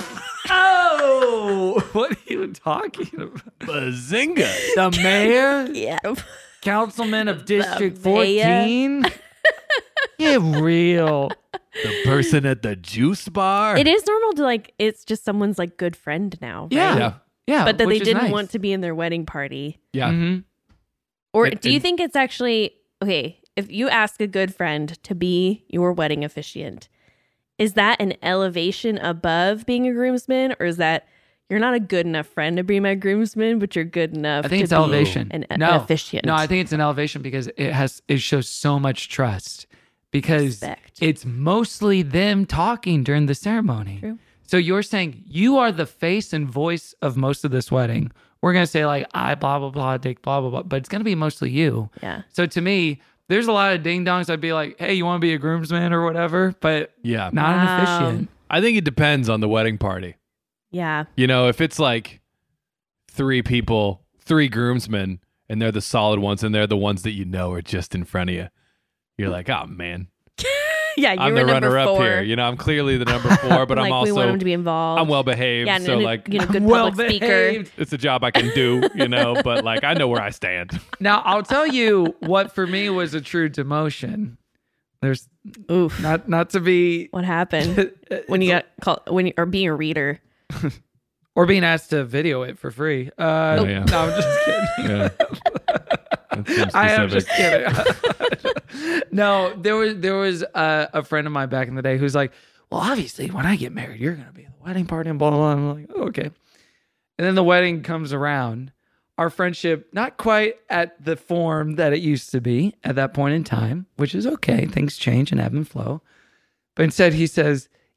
Oh, what are you talking about? Bazinga. The mayor? Yeah. Councilman of District mayor? fourteen? Get real. The person at the juice bar. It is normal to like, it's just someone's like good friend now. right? Yeah. Yeah. Yeah. But that which they is didn't nice. want to be in their wedding party. Yeah. Mhm. Or It- do you it- think it's actually, okay, if you ask a good friend to be your wedding officiant, is that an elevation above being a groomsman, or is that you're not a good enough friend to be my groomsman, but you're good enough I think to it's be elevation. an, an no, officiant? No, I think it's an elevation because it has it shows so much trust because Respect. it's mostly them talking during the ceremony. True. So you're saying you are the face and voice of most of this wedding. We're gonna say like I blah blah blah, Dick blah blah blah, but it's gonna be mostly you. Yeah. So to me, there's a lot of ding dongs. I'd be like, hey, you want to be a groomsman or whatever, but Yeah. not Wow. an officiant. I think it depends on the wedding party. Yeah. You know, if it's like three people, three groomsmen, and they're the solid ones, and they're the ones that you know are just in front of you, you're like, oh man, Yeah, you I'm were the number runner-up four. here. You know, I'm clearly the number four, but like I'm also we want him to be involved. I'm well behaved, Yeah, and, so and, like you know, good Well public speaker. behaved. it's a job I can do. You know, but like I know where I stand. Now I'll tell you what for me was a true demotion. There's Oof. not not to be What happened when you got called when you or being a reader? or being asked to video it for free. Uh, Oh, yeah. No, I'm just kidding. Yeah. That seems I am specific. just kidding. No, there was there was a, a friend of mine back in the day who's like, well, obviously, when I get married, you're gonna be at the wedding party and blah blah blah. I'm like, oh, okay. And then the wedding comes around. Our friendship not quite at the form that it used to be at that point in time, which is okay. Things change and ebb and flow. But instead, he says,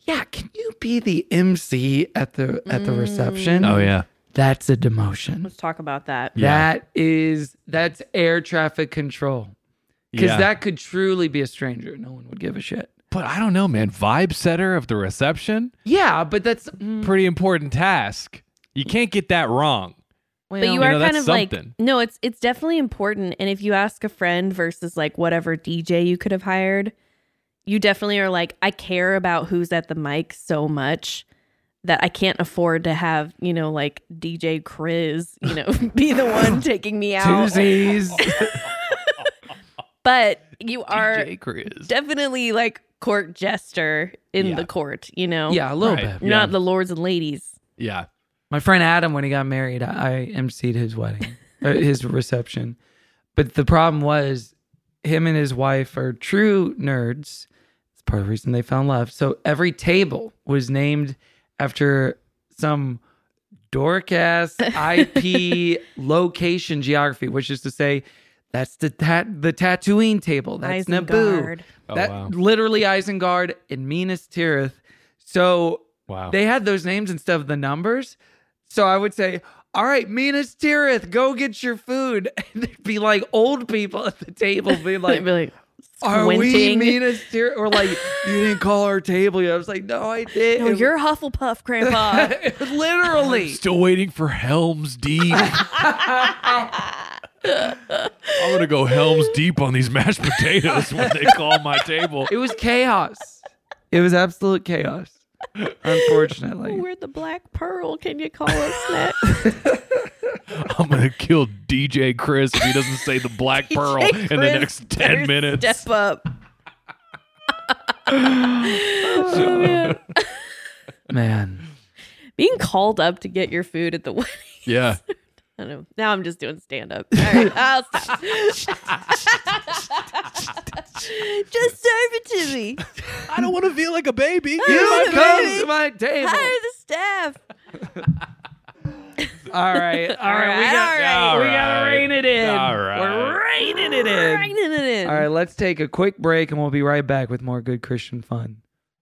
Yeah, can you be the M C at the at the reception? Oh yeah. That's a demotion. Let's talk about that. Yeah. That is that's air traffic control. Because Yeah. that could truly be a stranger. No one would give a shit. But I don't know, man. Vibe setter of the reception, Yeah, but that's mm, pretty important task. You can't get that wrong. well, But you you are know, kind that's of like, something. no, it's it's definitely important. And if you ask a friend versus like whatever D J you could have hired, you definitely are like, I care about who's at the mic so much that I can't afford to have, you know, like D J Chris, you know, be the one taking me out. Tuesdays. But you are D J Chris. definitely like court jester in Yeah. the court, you know? Yeah, a little Right. bit. You're Yeah. not the lords and ladies. Yeah. My friend Adam, when he got married, I, I emceed his wedding, uh, his reception. But the problem was, him and his wife are true nerds. It's part of the reason they fell in love. So every table was named after some dork ass I P location geography, which is to say, that's the tat the Tatooine table. That's Naboo. Isengard. Oh, that wow. literally Isengard and Minas Tirith. So Wow. they had those names instead of the numbers. So I would say, all right, Minas Tirith, go get your food. And there'd be like old people at the table being like, I'd be like, are we squinting. Minas Tirith? Or like, you didn't call our table yet. I was like, no, I did. No, you're Hufflepuff, Grandpa. literally. Still waiting for Helm's Deep. I'm gonna go Helm's Deep on these mashed potatoes when they call my table. It was chaos. It was absolute chaos. Unfortunately. We're the Black Pearl. Can you call us next? I'm gonna kill D J Chris if he doesn't say the Black Pearl D J in the Chris next ten better minutes. Step up. Oh, man. Man. Being called up to get your food at the wedding. Yeah. I don't know. Now I'm just doing stand up. All right, I'll stop. Just serve it to me. I don't want to feel like a baby. You wanna come baby? to my table. Hire the staff. All right. All right. We right, got, all right. we got to rein it in. All right. We're reining it in. Reining it in. All right. Let's take a quick break and we'll be right back with more good Christian fun.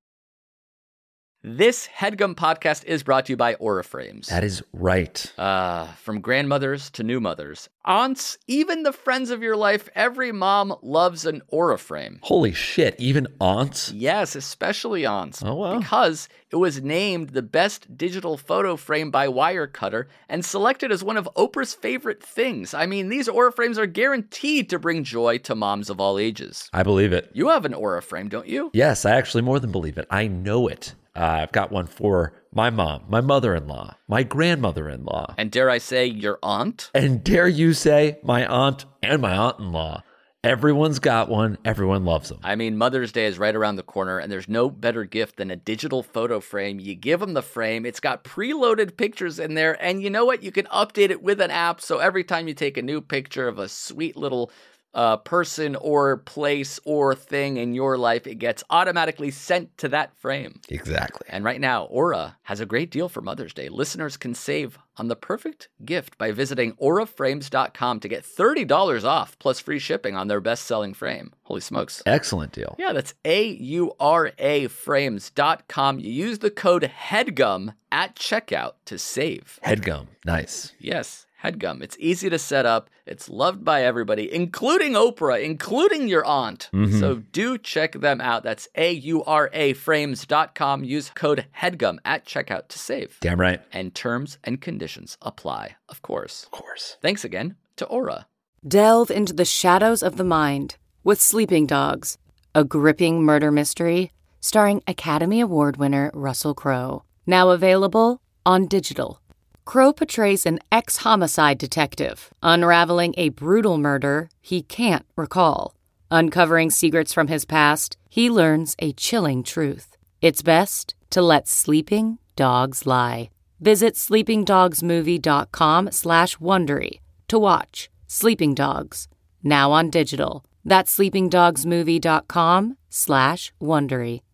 This HeadGum podcast is brought to you by Aura Frames. That is right. Uh, from grandmothers to new mothers, aunts, even the friends of your life, every mom loves an Aura frame. Holy shit, even aunts? Yes, especially aunts. Oh, wow. Because it was named the best digital photo frame by Wirecutter and selected as one of Oprah's favorite things. I mean, these Aura frames are guaranteed to bring joy to moms of all ages. I believe it. You have an Aura frame, don't you? Yes, I actually more than believe it. I know it. Uh, I've got one for my mom, my mother-in-law, my grandmother-in-law. And dare I say, your aunt? And dare you say, my aunt and my aunt-in-law. Everyone's got one. Everyone loves them. I mean, Mother's Day is right around the corner, and there's no better gift than a digital photo frame. You give them the frame. It's got preloaded pictures in there, and you know what? You can update it with an app, so every time you take a new picture of a sweet little uh, person or place or thing in your life, it gets automatically sent to that frame. Exactly. And right now, Aura has a great deal for Mother's Day. Listeners can save on the perfect gift by visiting aura frames dot com to get thirty dollars off plus free shipping on their best-selling frame. Holy smokes. Excellent deal. Yeah, that's A U R A frames dot com. You use the code HEADGUM at checkout to save. HeadGum. Nice. Yes, HeadGum. It's easy to set up. It's loved by everybody, including Oprah, including your aunt. Mm-hmm. So do check them out. That's A U R A frames dot com. Use code HEADGUM at checkout to save. Damn right. And terms and conditions apply, of course. Of course. Thanks again to Aura. Delve into the shadows of the mind with Sleeping Dogs, a gripping murder mystery starring Academy Award winner Russell Crowe. Now available on digital. Crowe portrays an ex-homicide detective unraveling a brutal murder he can't recall. Uncovering secrets from his past, he learns a chilling truth. It's best to let sleeping dogs lie. Visit sleepingdogsmovie.com slash Wondery to watch Sleeping Dogs, now on digital. That's sleepingdogsmovie.com slash Wondery.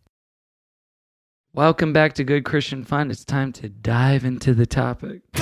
Welcome back to Good Christian Fun. It's time to dive into the topic. Do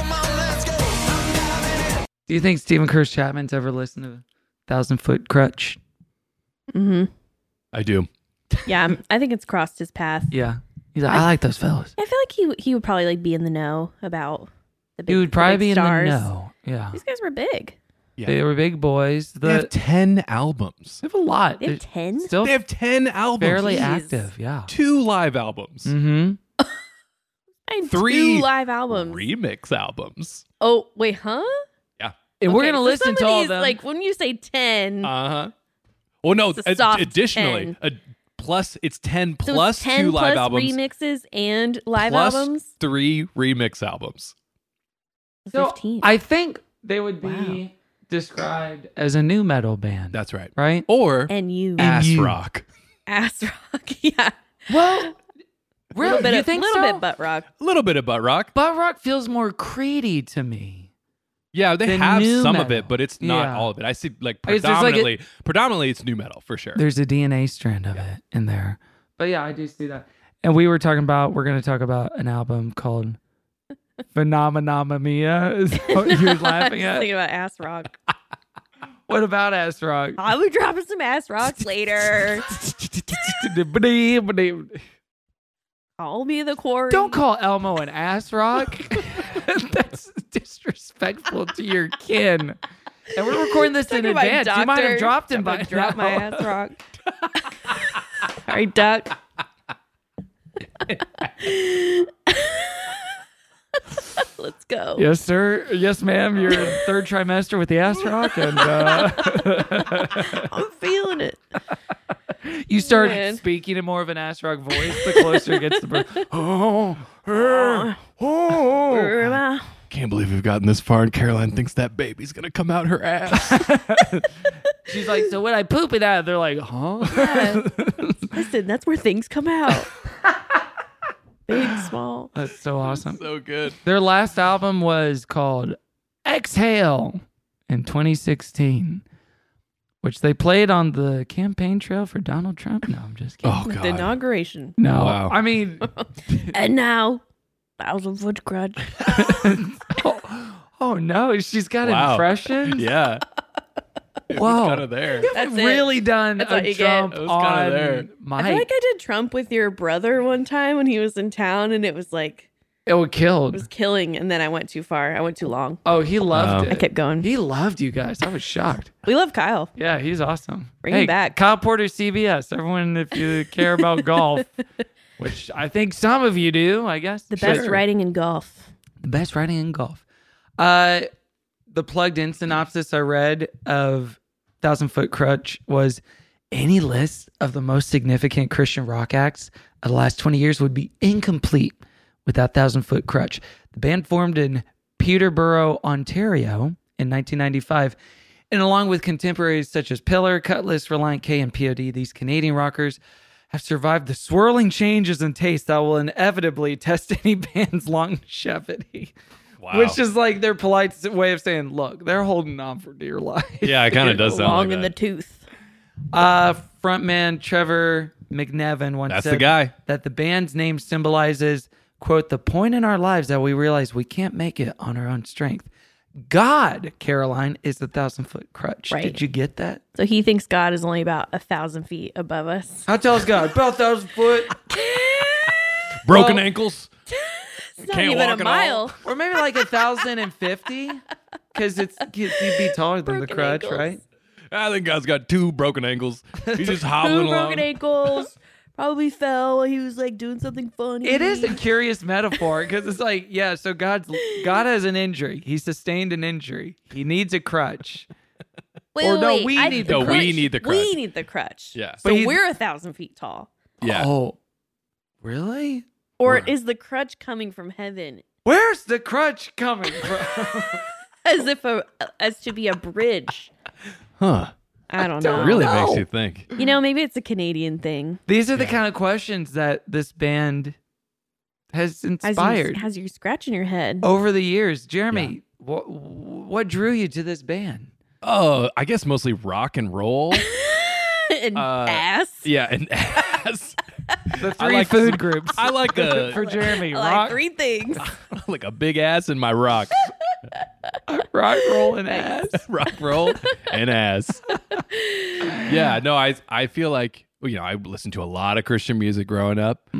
you think Stephen Curtis Chapman's ever listened to Thousand Foot Crutch? Mm-hmm. I do. Yeah, I think it's crossed his path. Yeah. He's like, I, I like those fellas. I feel like he he would probably like be in the know about the big. He would probably be stars. in the know. Yeah, these guys were big. Yeah. They were big boys. The, they have ten albums. They have a lot. They have ten. Still they have ten albums. Fairly Jeez. active. Yeah. Two live albums. Mm-hmm. And Three two live albums. remix albums. Oh wait, huh? Yeah. And Okay, we're gonna so listen some to of all these, them. Like when you say ten, Uh huh. Well, no. It's a ad- soft additionally, ten. a, plus it's ten so plus it's ten two live plus albums remixes and live plus albums. three remix albums. So, Fifteen. I think they would be Wow. described as a new metal band. That's right. Right? Or And you ass you. rock. ass rock, yeah. Well, A little bit you of think little so? bit butt rock. A little bit of butt rock. Butt rock feels more Creedy to me. Yeah, they The have new some of metal. it, but it's not Yeah. all of it. I see like I guess there's like a- predominantly predominantly it's new metal for sure. There's a D N A strand of it in there. But yeah, I do see that. And we were talking about, we're going to talk about an album called Phenomena Mia. Is that what you're laughing Just at? thinking about ass rock. What about ass rock? I'll be dropping some ass rocks later. Call me the quarry. Don't call Elmo an ass rock. That's disrespectful to your kin. And we're recording this in Talking about advance. You might have doctor. dropped him I'm by gonna drop now. my ass rock. All right, duck. Let's go. Yes, sir. Yes, ma'am. You're in third trimester with the ass rock, and uh, I'm feeling it. you start Man. speaking in more of an ass rock voice the closer it gets to birth. Oh, oh, oh. Can't believe we've gotten this far, and Caroline thinks that baby's gonna come out her ass. She's like, so when I poop it out, they're like, huh? Yeah. Listen, that's where things come out. Big, small. That's so awesome. So good. Their last album was called Exhale in twenty sixteen, which they played on the campaign trail for Donald Trump. No, I'm just kidding. Oh god. The inauguration. No, Wow. I mean, And now, thousand foot crutch. oh, oh, no, she's got Wow. impressions. Yeah. It Whoa. was kind of there. That's You've it. really done That's a what you get. Trump It was on kinda there. Mike. I feel like I did Trump with your brother one time when he was in town, and it was like it would kill. it was killing. And then I went too far. I went too long. Oh, he loved Oh. it. I kept going. He loved you guys. I was shocked. We love Kyle. Yeah, he's awesome. Bring hey, him back. Kyle Porter, C B S. Everyone, if you care about golf, which I think some of you do, I guess. The best Sure. writing in golf. The best writing in golf. Uh, the plugged in synopsis I read of Thousand Foot Crutch was any list of the most significant Christian rock acts of the last twenty years would be incomplete without Thousand Foot Crutch. The band formed in Peterborough, Ontario in nineteen ninety-five. And along with contemporaries such as Pillar, Cutlass, Reliant K, and P O D, these Canadian rockers have survived the swirling changes in taste that will inevitably test any band's longevity. Wow. Which is like their polite way of saying, look, they're holding on for dear life. Yeah, it kind of does sound Long like in the that. tooth. Uh, frontman Trevor McNevin once That's said the guy. that the band's name symbolizes, quote, the point in our lives that we realize we can't make it on our own strength. God, Caroline, is the thousand foot crutch. Right. Did you get that? So he thinks God is only about a thousand feet above us. How tall is God? About a thousand foot. Broken Well- ankles. It's not Can't even a walk at all. mile. Or maybe like a thousand and fifty. Because it's you'd be taller than the Broken crutch, ankles. right? I think God's got two broken ankles. He's just Two hobbling along. broken ankles. Probably fell while he was like doing something funny. It is a curious metaphor because it's like, yeah, so God's God has an injury. He sustained an injury. He needs a crutch. Wait, or wait, no, wait. we I- need No, the we crutch. need the crutch. We need the crutch. Yeah. So But he- we're a thousand feet tall. Yeah. Oh, really? Or Where? is the crutch coming from heaven? Where's the crutch coming from? As if a as to be a bridge. Huh. I don't don't know. Really No. makes you think. You know, maybe it's a Canadian thing. These are the Yeah. kind of questions that this band has Has you, inspired has you scratching your head. over the years. Jeremy, what what drew you to this band? Oh, I guess mostly rock and roll. and uh, ass. Yeah, and ass. The I three like food some- groups. I like a for Jeremy. I like rock, three things. like a big ass in my rock. rock, roll, and ass. Rock roll and ass. Yeah, no, I I feel like, you know, I listened to a lot of Christian music growing up. Mhm.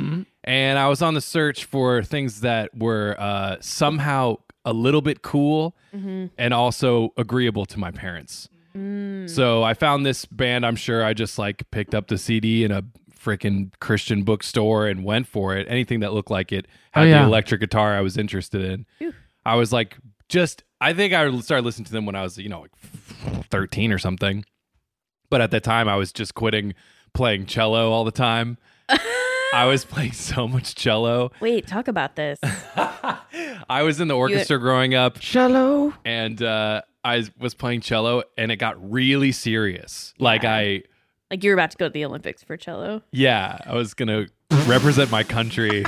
And I was on the search for things that were uh, somehow a little bit cool Mm-hmm. and also agreeable to my parents. Mm. So I found this band. I'm sure I just like picked up the C D in a freaking Christian bookstore and went for it. Anything that looked like it had Oh, yeah. the electric guitar I was interested in. Phew. I was like, just, I think I started listening to them when I was, you know, like thirteen or something. But at that time, I was just quitting playing cello all the time. I was playing so much cello. Wait, talk about this. I was in the orchestra growing up. Cello. And uh, I was playing cello, and it got really serious. Like I, Like you were about to go to the Olympics for cello. yeah, I was gonna represent my country.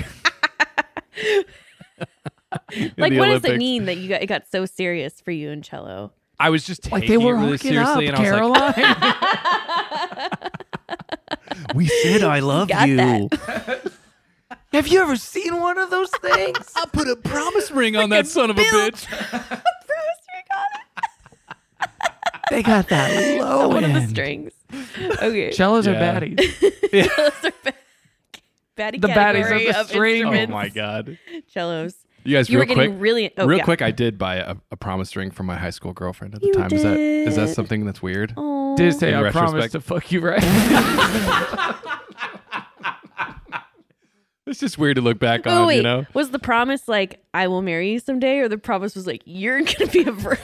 in Like, the what does Olympics. it mean that you got it got so serious for you in cello? I was just taking Like they were it really hooking seriously, up, and I was Caroline. like, "We said I love got you." that. Have you ever seen one of those things? I put a promise ring on that son of a bitch. They got that low One of the end. strings. Okay. Cellos are Yeah. baddies. Cellos are ba- baddie The baddies category of the of string. Oh instruments. my god! Cellos. You guys, You real were quick, getting really oh, real yeah. quick. I did buy a, a promise ring from my high school girlfriend at the You time. Is that is that did. something that's weird? Oh. Did say In I promise retrospect. to fuck you right. It's just weird to look back Oh on, wait, you know. was the promise like I will marry you someday, or the promise was like you're gonna be a virgin?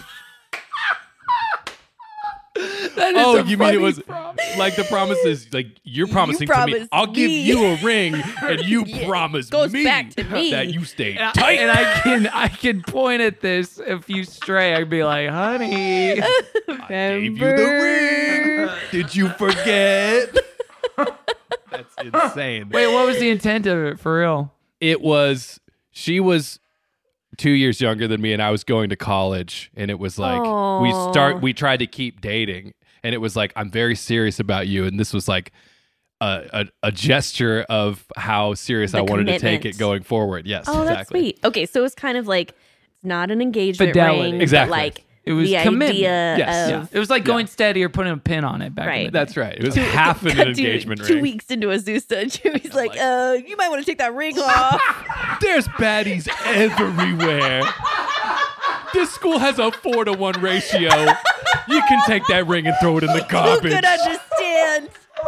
That is Oh, a you mean it funny was promise. like the promise is like you're promising to me. promised I'll give me. you a ring, and you Yeah, promise goes me, back to me. that you stay And I, tight. and I can I can point at this if you stray. I'd be like, honey. Gave you the ring. Did you forget? That's insane. Wait, what was the intent of it for real? It was she was two years younger than me, and I was going to college, and it was like we Aw. start we tried to keep dating, and it was like I'm very serious about you, and this was like a a, a gesture of how serious The I wanted to take commitment. it going forward. Yes, Oh, that's exactly. sweet. Okay, so it's kind of like it's not an engagement Fidelity. ring, Exactly. but like It was the commitment. idea Yes. of Yeah. It was like going steady or putting a pin on it back in Right. the day. That's right. It was half an Cut to engagement two ring. weeks into Azusa, and Jimmy's like, uh, you might want to take that ring off. There's baddies everywhere. This school has a four to one ratio. You can take that ring and throw it in the Who garbage. could understand?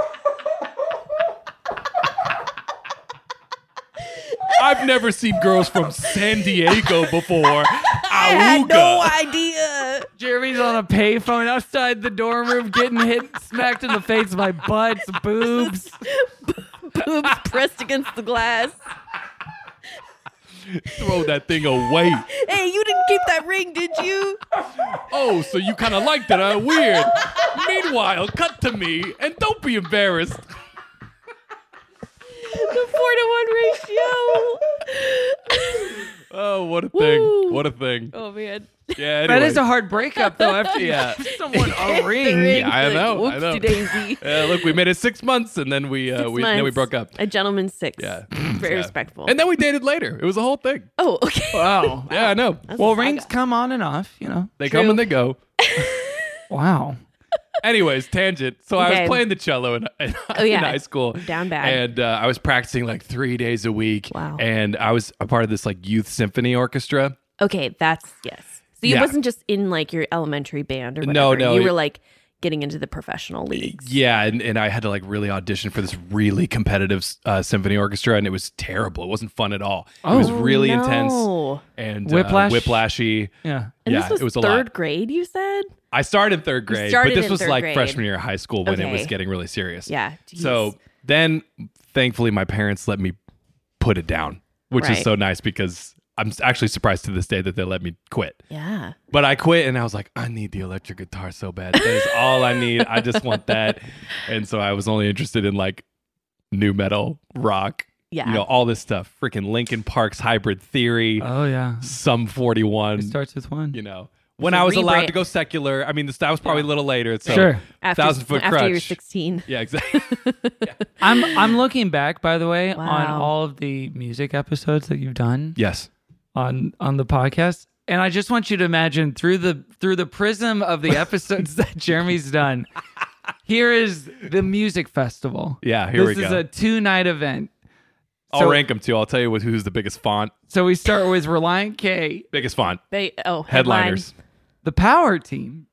I've never seen girls from San Diego before. I had no Auga. idea. Jeremy's on a payphone outside the dorm room getting hit, smacked in the face by butts, boobs. Boobs pressed against the glass. Throw that thing away. Hey, you didn't keep that ring, did you? Oh, so you kind of liked it, huh? Weird. Meanwhile, cut to me, and don't be embarrassed. The four to one ratio. Oh, what a thing. Woo. What a thing. Oh man. Yeah, anyway. That is a hard breakup, though, after you Yeah. give someone a ring. ring. Yeah, I Like, know. I know. whoopsie daisy. Uh, look, we made it six months, and then we, uh, Six we then we months. broke up. A gentleman's six. Yeah. Very Yeah. respectful. And then we dated later. It was a whole thing. oh, okay. Wow. Yeah, I know. That's Well, a saga. rings come on and off, you know. They True. come and they go. Wow. Anyways, tangent. So I Okay. was playing the cello in, in, Oh, yeah. in high school. Down bad. And uh, I was practicing like three days a week. Wow. And I was a part of this like youth symphony orchestra. Okay, that's yes. So you Yeah. wasn't just in like your elementary band or whatever. No, no, You it- were like getting into the professional leagues. Yeah. And, and I had to like really audition for this really competitive uh, symphony orchestra. And it was terrible. It wasn't fun at all. Oh. It was really no. intense and Whiplash? uh, whiplashy. Yeah. And yeah, this was it was a third lot. grade, you said? I started in third grade, but started this in was third like grade. freshman year of high school when it was Okay. getting really serious. Yeah. So geez. then, thankfully, my parents let me put it down, which Right. is so nice because I'm actually surprised to this day that they let me quit. Yeah. But I quit and I was like, I need the electric guitar so bad. That is all I need. I just want that. And so I was only interested in like new metal, rock, Yeah. you know, all this stuff. Freaking Linkin Park's Hybrid Theory, Oh, yeah. Sum forty-one, It starts with one. you know. When So I was allowed rebrand- to go secular, I mean, this, that was probably a little later. So Sure. After, Thousand Foot after Crutch. you were sixteen. Yeah, exactly. I'm I'm looking back, by the way, on Wow. all of the music episodes that you've done Yes. on on the podcast, and I just want you to imagine through the through the prism of the episodes that Jeremy's done. Here is the music festival. Yeah, here this we is go. a two night event. I'll So- rank them too. I'll tell you what, who's the biggest font. So we start with Reliant K, Biggest font. They, oh, headline. Headliners. the Power Team,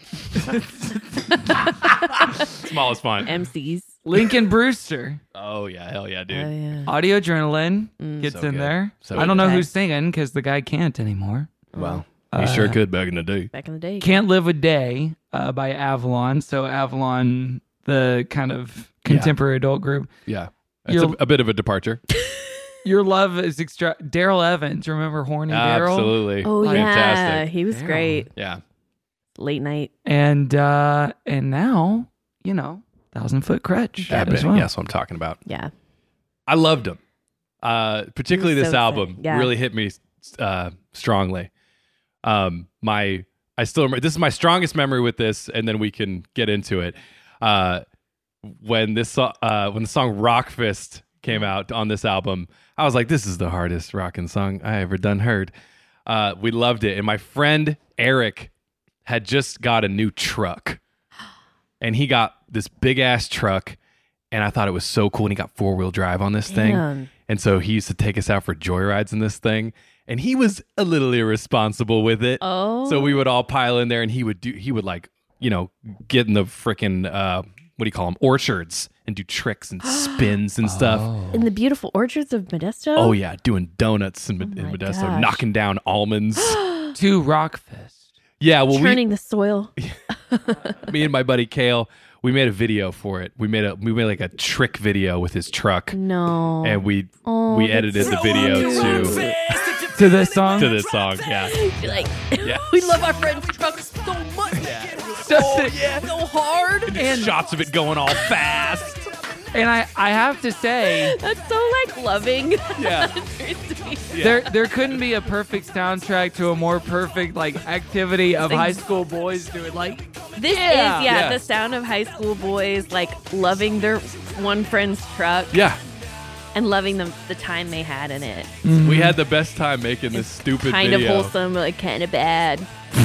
Smallest font. M Cs. Lincoln Brewster, Oh yeah, hell yeah, dude. Oh, yeah. Audio Adrenaline gets So in good. there. So I don't know good. who's singing because the guy can't anymore. Wow. Uh, You sure could back in the day. Back in the day. Can't Live a Day uh, by Avalon. So Avalon, the kind of contemporary adult group. Yeah. It's a, You're- a bit of a departure. Your Love is extra. Daryl Evans, remember Horny Daryl? Absolutely. Oh, yeah. Fantastic. He was Damn. great. Yeah. Late night. And uh, and now, you know, Thousand Foot Crutch That as bit. well. Yeah, that's what I'm talking about. Yeah. I loved him. Uh, particularly He was this so album excited. Yeah. really hit me uh, strongly. Um, my I still remember, this is my strongest memory with this, and then we can get into it. Uh, when this so- uh, when the song Rock Fist came out on this album, I was like, this is the hardest rockin' song I ever done heard. Uh, we loved it, and my friend Eric had just got a new truck, and he got this big ass truck. And I thought it was so cool. And he got four wheel drive on this thing. Damn. And so he used to take us out for joyrides in this thing. And he was a little irresponsible with it. Oh. So we would all pile in there and he would do, he would like, you know, get in the freaking, uh, what do you call them? Orchards and do tricks and spins and stuff. In the beautiful orchards of Modesto? Oh, yeah. Doing donuts in, Oh in my Modesto, gosh. knocking down almonds. To Rockfest. Yeah. Well, Turning the soil. we, me and my buddy Kale, we made a video for it. We made a, we made like a trick video with his truck. No. And we, Oh, we that's edited the so video cute. to, To this song? to this song. Yeah. You're like, Yeah. we love our friend's truck so much. Oh, yeah. So hard. And shots of it going all fast. And I, I have to say, That's so like loving. Yeah. Very sweet. there there couldn't be a perfect soundtrack to a more perfect like activity of high school boys doing like This Yeah. is, yeah, Yeah. the sound of high school boys like loving their one friend's truck Yeah. and loving them the time they had in it. We had the best time making this stupid Kind video. of wholesome, but like kind of bad.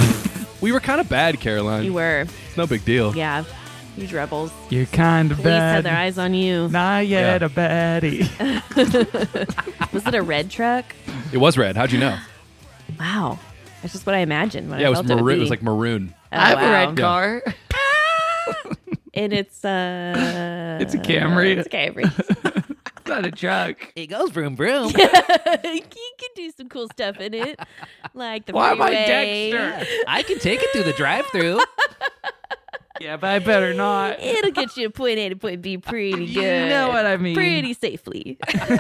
We were kind of bad, Caroline. You were, It's no big deal. yeah, huge rebels. you're kind of Police had bad. their eyes on you. Not yet Yeah. a baddie. Was it a red truck? It was red. How'd you know? Wow, that's just what I imagined when Yeah, I it was felt maroon. it, It, would was be. like maroon. Oh, I have wow. a red car. and it's uh, It's a Camry. It's a Camry. It's not a truck. It goes vroom vroom. You can do some cool stuff in it, like the Why am I freeway. Dexter? I can take it through the drive-through. Yeah, but I better not. It'll get you to point A to point B pretty good. You know what I mean. Pretty safely.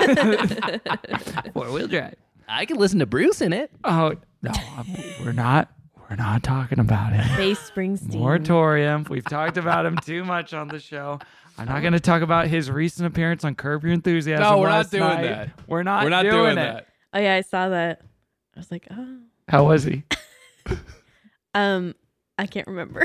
Four wheel drive. I can listen to Bruce in it. Oh no, we're not. We're not talking about it. Bass Springsteen. Moratorium. We've talked about him too much on the show. I'm not going to talk about his recent appearance on Curb Your Enthusiasm. No, we're not last doing night. that. We're not. We're not doing, doing it. that. Oh yeah, I saw that. I was like, oh. How was he? Um, I can't remember.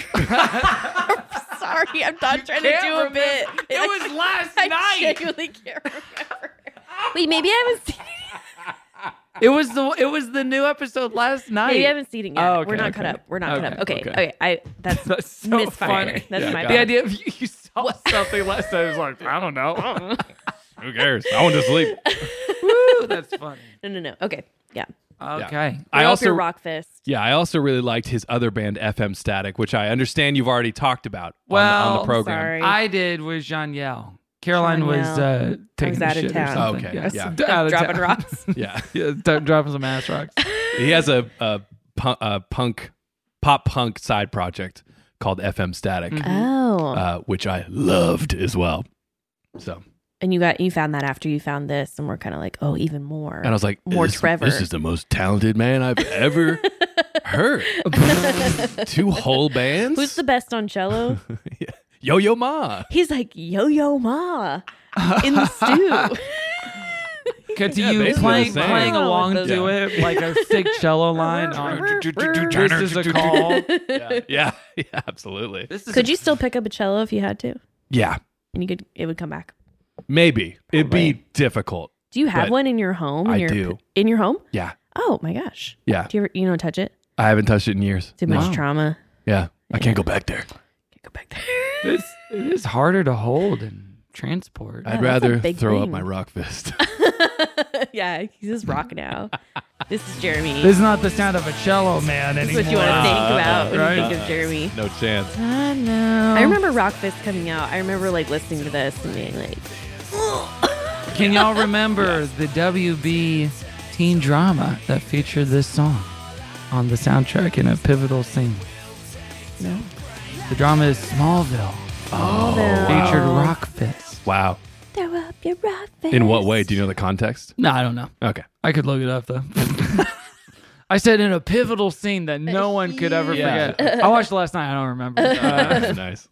I'm sorry, I'm not trying to can't do a remember? bit. It was last I night. genuinely can't remember. Wait, maybe I haven't seen it. It was the it was the new episode last night. Maybe I haven't seen it yet. Oh, okay, We're not okay. caught up. We're not caught Okay, up. Okay, okay. okay. I that's, That's so misfire. funny. That's Yeah, my got The bad. idea of you, you saw something last night is like I don't know. Who cares? I went to sleep. Woo, that's funny. No, no, no. Okay, yeah. Okay. I We're up also your Rockfest. Yeah, I also really liked his other band, F M Static, which I understand you've already talked about on, Well, on the program. sorry. I did was Janielle. Caroline was Janielle. uh, taking I was a out of shit or town. something. Okay, Yeah. yeah. D- out of Dropping town. rocks. Yeah, Yeah, d- dropping some ass rocks. he has a, a, pu- a punk, pop punk side project called F M Static, Oh. uh, which I loved as well. So, And you got you found that after you found this, and we're kind of like, oh, even more. and I was like, more this, Trevor. This is the most talented man I've ever heard. Two whole bands. Who's the best on cello? Yeah. Yo Yo Ma. He's like Yo Yo Ma in the stew. Because Yeah, you basically playing the same. playing Oh, along with to those- it like a sick cello line on This is a call. Yeah, yeah, yeah, absolutely. This is Could you still pick up a cello if you had to, Yeah, and you could? It would come back. maybe it'd be Probably. difficult. Do you have But one in your home? In I your, do. In your home? Yeah, Oh my gosh. yeah. Do you ever you know touch it? I haven't touched it in years. Too much Wow. trauma. Yeah, I can't go back there. Can't go back there. This it is harder to hold and transport. I'd that's a rather big throw up thing. my rock fist. Yeah, he's just rock now. This is Jeremy. This is not the sound of a cello man This is anymore. what you want to think about when right? you think of Jeremy. No chance. I know. I remember Rockfist coming out. I remember like listening to this and being like, Can y'all remember the W B teen drama that featured this song on the soundtrack in a pivotal scene? no. The drama is Smallville. Smallville. Featured Rockfist. Wow. Throw up your Rockfist. In what way? Do you know the context? No, I don't know. Okay. I could look it up though. I said in a pivotal scene that no one could ever Yeah. forget. I watched it last night. I don't remember. Uh, Nice.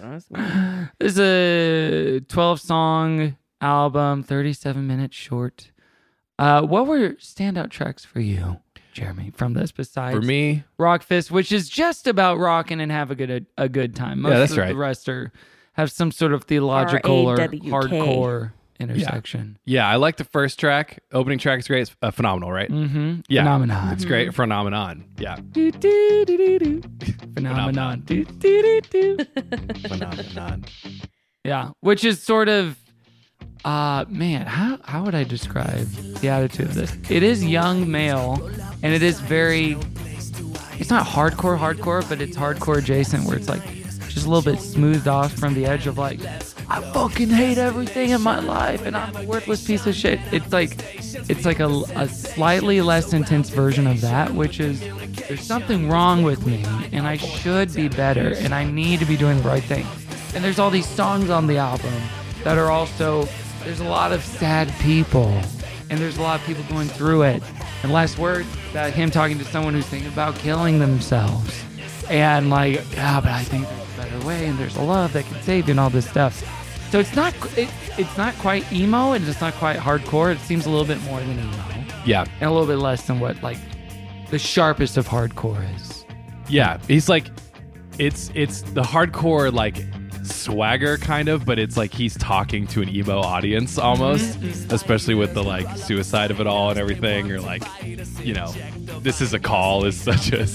It's a twelve song album, thirty-seven minutes short. Uh, what were standout tracks for you, Jeremy, from this besides For me, Rockfist, which is just about rocking and have a good a, a good time. Most Yeah, that's of right. the rest are have some sort of theological or R A W K. hardcore intersection. yeah, I like the first track. Opening track is great. It's uh, phenomenal, right? Mm-hmm. Yeah. Phenomenon. It's great. Phenomenon. Yeah. Do, do, do, do, do. Phenomenon. Do, do, do, do. Phenomenon. Yeah, which is sort of, uh, man, how how would I describe the attitude of this? It is young male, and it is very, it's not hardcore hardcore, but it's hardcore adjacent, where it's like just a little bit smoothed off from the edge of like, I fucking hate everything in my life, and I'm a worthless piece of shit. It's like, it's like a, a slightly less intense version of that, which is, there's something wrong with me, and I should be better, and I need to be doing the right thing. And there's all these songs on the album that are also, there's a lot of sad people, and there's a lot of people going through it. And last word, about him talking to someone who's thinking about killing themselves. And like, yeah, but I think there's a better way, and there's a love that can save you, and all this stuff. So it's not, it, it's not quite emo, and it's not quite hardcore. It seems a little bit more than emo. Yeah. And a little bit less than what like the sharpest of hardcore is. Yeah. He's like, it's it's the hardcore like swagger kind of, but it's like he's talking to an emo audience almost, Mm-hmm. especially with the like suicide of it all and everything, or like, you know, this is a call is such a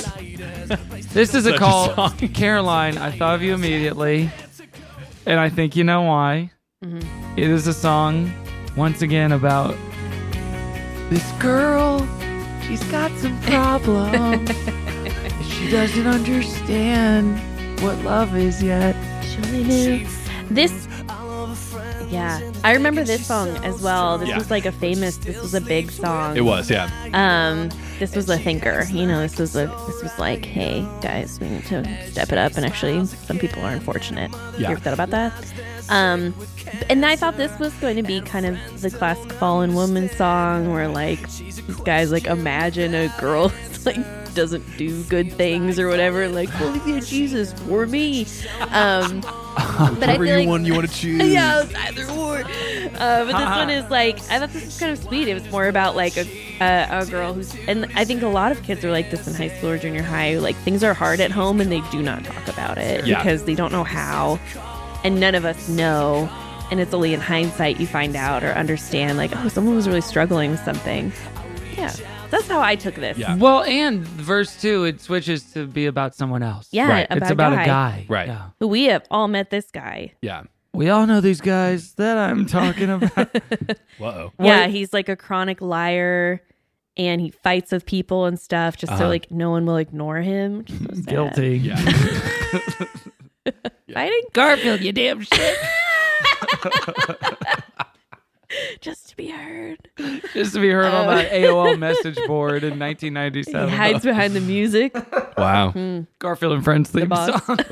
This is a such call, song. Caroline. I thought of you immediately, and I think you know why. Mm-hmm. It is a song, once again, about this girl. She's got some problems. She doesn't understand what love is yet. She only knew. This, yeah. I remember this song as well. This Yeah. was like a famous, this was a big song. It was, yeah. Um, this was a thinker. You know, this was a, this was like, hey, guys, we need to step it up. And actually, some people are unfortunate. Yeah. You ever thought about that? Um, and I thought this was going to be kind of the classic fallen woman song where like these guys like imagine a girl who's, like doesn't do good things or whatever, like, well, yeah, Jesus for me. Um, but I feel like one you want to choose. yeah, it's either or. Uh, but this one is like, I thought this was kind of sweet. It was more about like a, a a girl who's, and I think a lot of kids are like this in high school or junior high. Like things are hard at home and they do not talk about it Yeah. because they don't know how, and none of us know. And it's only in hindsight you find out or understand, like, oh, someone was really struggling with something. Yeah, that's how I took this. Yeah. Well, and verse two, it switches to be about someone else. Yeah, Right. about, It's about guy. a guy. Right. Yeah. Who we have all met this guy. Yeah. We all know these guys that I'm talking about. Whoa. Yeah, What- he's like a chronic liar, and he fights with people and stuff just so Uh-huh. like no one will ignore him. Which is so sad. Guilty. Yeah. Fighting Garfield, you damn shit. just to be heard. Just to be heard on Oh. that A O L message board in nineteen He ninety-seven. hides behind the music. Wow. Garfield and Friends theme boss. song.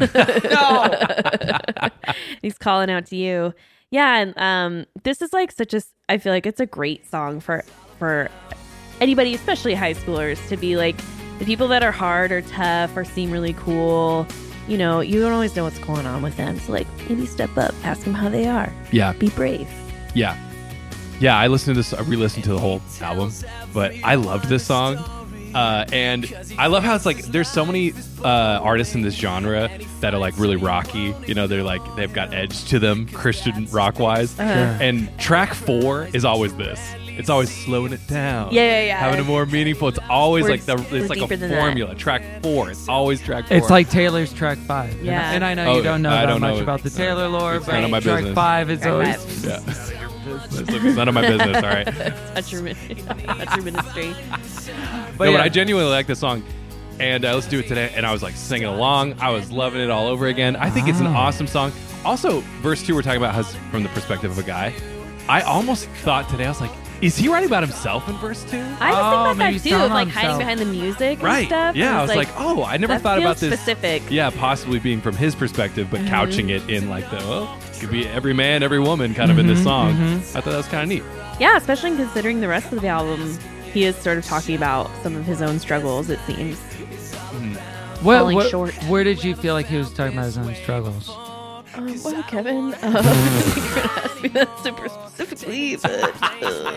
He's calling out to you. Yeah, and um, this is like such a. I feel like it's a great song for for anybody, especially high schoolers, to be like the people that are hard or tough or seem really cool. You know, you don't always know what's going on with them, so like maybe step up, ask them how they are. Yeah. Be brave. Yeah. Yeah, I listened to this, I re-listened to the whole album, but I loved this song. Uh, and I love how it's like, there's so many uh, artists in this genre that are like really rocky. You know, they're like, they've got edge to them, Christian rock-wise. Uh-huh. Sure. And track four is always this. It's always slowing it down. Yeah, yeah, yeah. Having it more meaningful. It's always We're- like the, we're it's like deeper a than that. formula. Track four. It's always track four. It's like Taylor's track five. Yeah. And I know Oh, you don't know I that don't much know. about the Taylor lore, It's but none of my track business. five is Track always five. Yeah. business. It's none of my business. All right. Touch your, touch your ministry. But, yeah. but I genuinely like this song. And uh, let's do it today. And I was like singing along. I was loving it all over again. I think it's an awesome song. Also, verse two, we're talking about has from the perspective of a guy. I almost thought today, I was like, is he writing about himself in verse two? I was Oh, thinking about maybe that too, sound of like on hiding himself. behind the music Right. and stuff. Yeah, I It was like, oh, I never that thought about feels this. specific. Yeah, possibly being from his perspective, but Mhm. couching it in like the, well, it could be every man, every woman kind of in this Mhm, song. mhm. I thought that was kind of neat. Yeah, especially considering the rest of the album, he is sort of talking about some of his own struggles, it seems. What, Falling what- short. Where did you feel like he was talking about his own struggles? Um, well, Kevin, uh, you're gonna ask me that super specifically, but uh,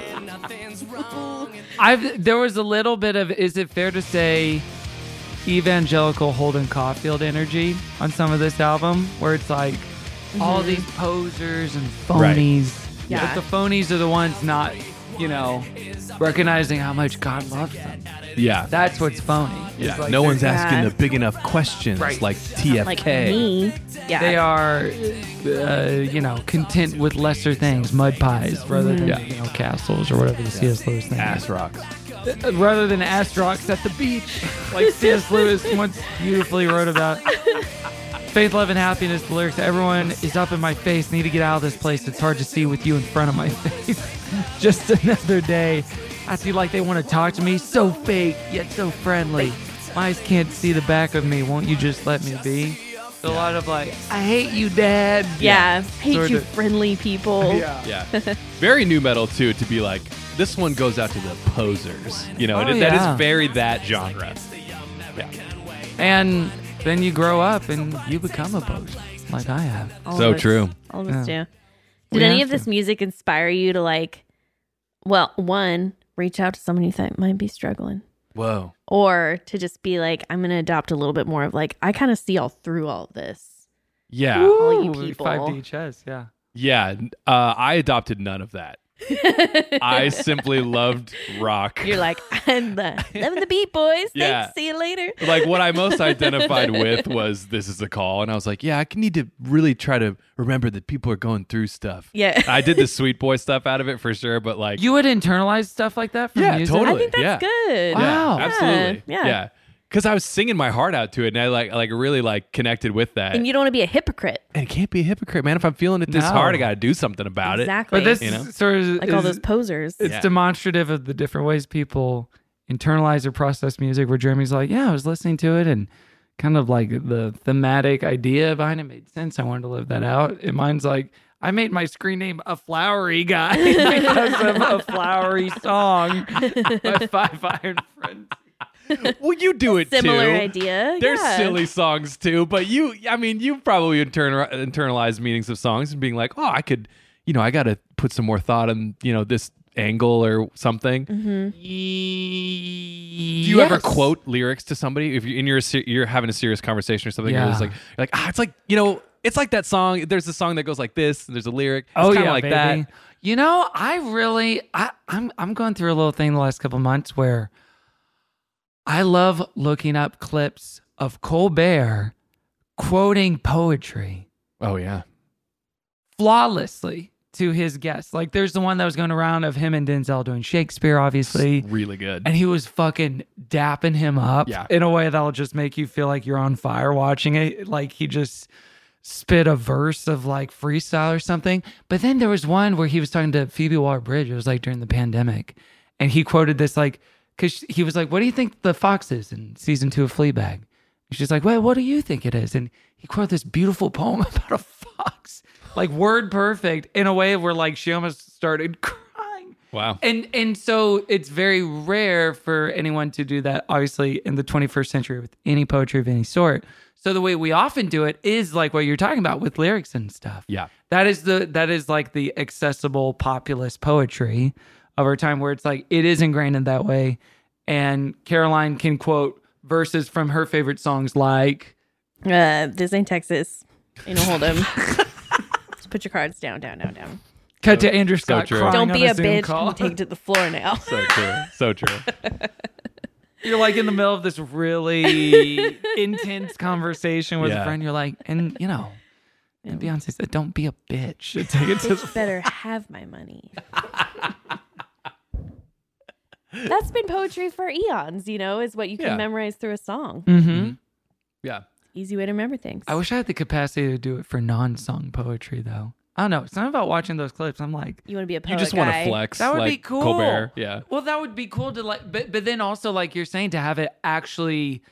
I've there was a little bit of, is it fair to say, evangelical Holden Caulfield energy on some of this album, where it's like all Mhm. these posers and Right. phonies. Yeah. But the phonies are the ones not, you know, recognizing how much God loves them. Yeah. That's what's phony. It's Yeah. like no they're- one's asking Yeah. the big enough questions Right. like T F K. like me, yeah. They are, uh, you know, content with lesser things, mud pies, rather than, Yeah. you know, castles or whatever the C S. Lewis thing is. Ass rocks. Uh, rather than ass rocks at the beach, like C S. Lewis once beautifully wrote about. Faith, love, and happiness. The lyrics: everyone is up in my face. Need to get out of this place. It's hard to see with you in front of my face. Just another day. I feel like they want to talk to me. So fake, yet so friendly. My eyes can't see the back of me. Won't you just let me be? A lot of like, I hate you, Dad. yeah, hate Sort you, of. friendly people. Yeah. Yeah. Very new metal, too, to be like, this one goes out to the posers. You know, Oh, and that yeah. is very that genre. Yeah. And then you grow up and you become a poser, like I have. All So of us- true. All of us Yeah. do. We Did any have of this to. music inspire you to like, well, one, reach out to someone you think might be struggling, Whoa. or to just be like, I'm going to adopt a little bit more of like, I kind of see all through all of this. Yeah. All you Ooh, people. five D chess, yeah. Yeah. Uh, I adopted none of that. I simply loved rock. You're like, I'm the loving the beat, boys. Yeah. Thanks. See you later. Like what I most identified with was This Is a Call. And I was like, yeah, I need to really try to remember that people are going through stuff. Yeah. I did the Sweet Boy stuff out of it for sure, but like, You would internalize stuff like that from yeah, music? totally. I think that's yeah. good. Wow. Yeah, absolutely. Yeah. Yeah. Because I was singing my heart out to it, and I like like really like connected with that. And you don't want to be a hypocrite. And it can't be a hypocrite, man. If I'm feeling it this No. hard, I got to do something about Exactly. But this You know? sort of Like all is- those posers. It's Yeah. demonstrative of the different ways people internalize or process music, where Jeremy's like, yeah, I was listening to it and kind of like the thematic idea behind it made sense. I wanted to live that out. And mine's like, I made my screen name A Flowery Guy because of a flowery song by Five Iron Friends. it. Well, you do it Similar too. idea. They're yeah. silly songs too, but you, I mean, you probably internal, internalize meanings of songs and being like, oh, I could, you know, I got to put some more thought on, you know, this angle or something. Mm-hmm. Do you ever quote lyrics to somebody if you're in your ser- you're having a serious conversation or something? Yeah. You're just like, you're like ah, it's like you know, it's like that song. There's a song that goes like this, and there's a lyric. It's Oh kinda yeah, like baby. that. You know, I really, I, I'm, I'm going through a little thing the last couple months where I love looking up clips of Colbert quoting poetry Oh yeah, flawlessly to his guests. Like, there's the one that was going around of him and Denzel doing Shakespeare, obviously, It's really good. and he was fucking dapping him up Yeah. in a way that'll just make you feel like you're on fire watching it. Like he just spit a verse of like freestyle or something. But then there was one where he was talking to Phoebe Waller-Bridge. It was like during the pandemic, and he quoted this like, because he was like, "What do you think the fox is in season two of Fleabag?" And she's like, "Well, what do you think it is?" And he quoted this beautiful poem about a fox, like word perfect, in a way where like she almost started crying. Wow. And and so it's very rare for anyone to do that, obviously, in the twenty-first century with any poetry of any sort. So the way we often do it is like what you're talking about with lyrics and stuff. Yeah. That is the that is like the accessible populist poetry of our time, where it's like it is ingrained in that way. And Caroline can quote verses from her favorite songs like Uh, this ain't Texas. You know, hold him. Just put your cards down, down, down, down. cut to Andrew Scott true. crying Don't on be a Zoom bitch call. and take it to the floor now. So true. So true. You're like in the middle of this really intense conversation with Yeah. a friend. You're like, and you know, And Beyonce said, "Don't be a bitch. Take it to Bitch better have my money." That's been poetry for eons, you know, is what you can Yeah. memorize through a song. Mm-hmm. Yeah. Easy way to remember things. I wish I had the capacity to do it for non-song poetry, though. I don't know. It's not about watching those clips. I'm like, You want to be a poet You just want guy. to flex. that would like be cool. Colbert. Yeah. Well, that would be cool to like, but but then also like you're saying to have it actually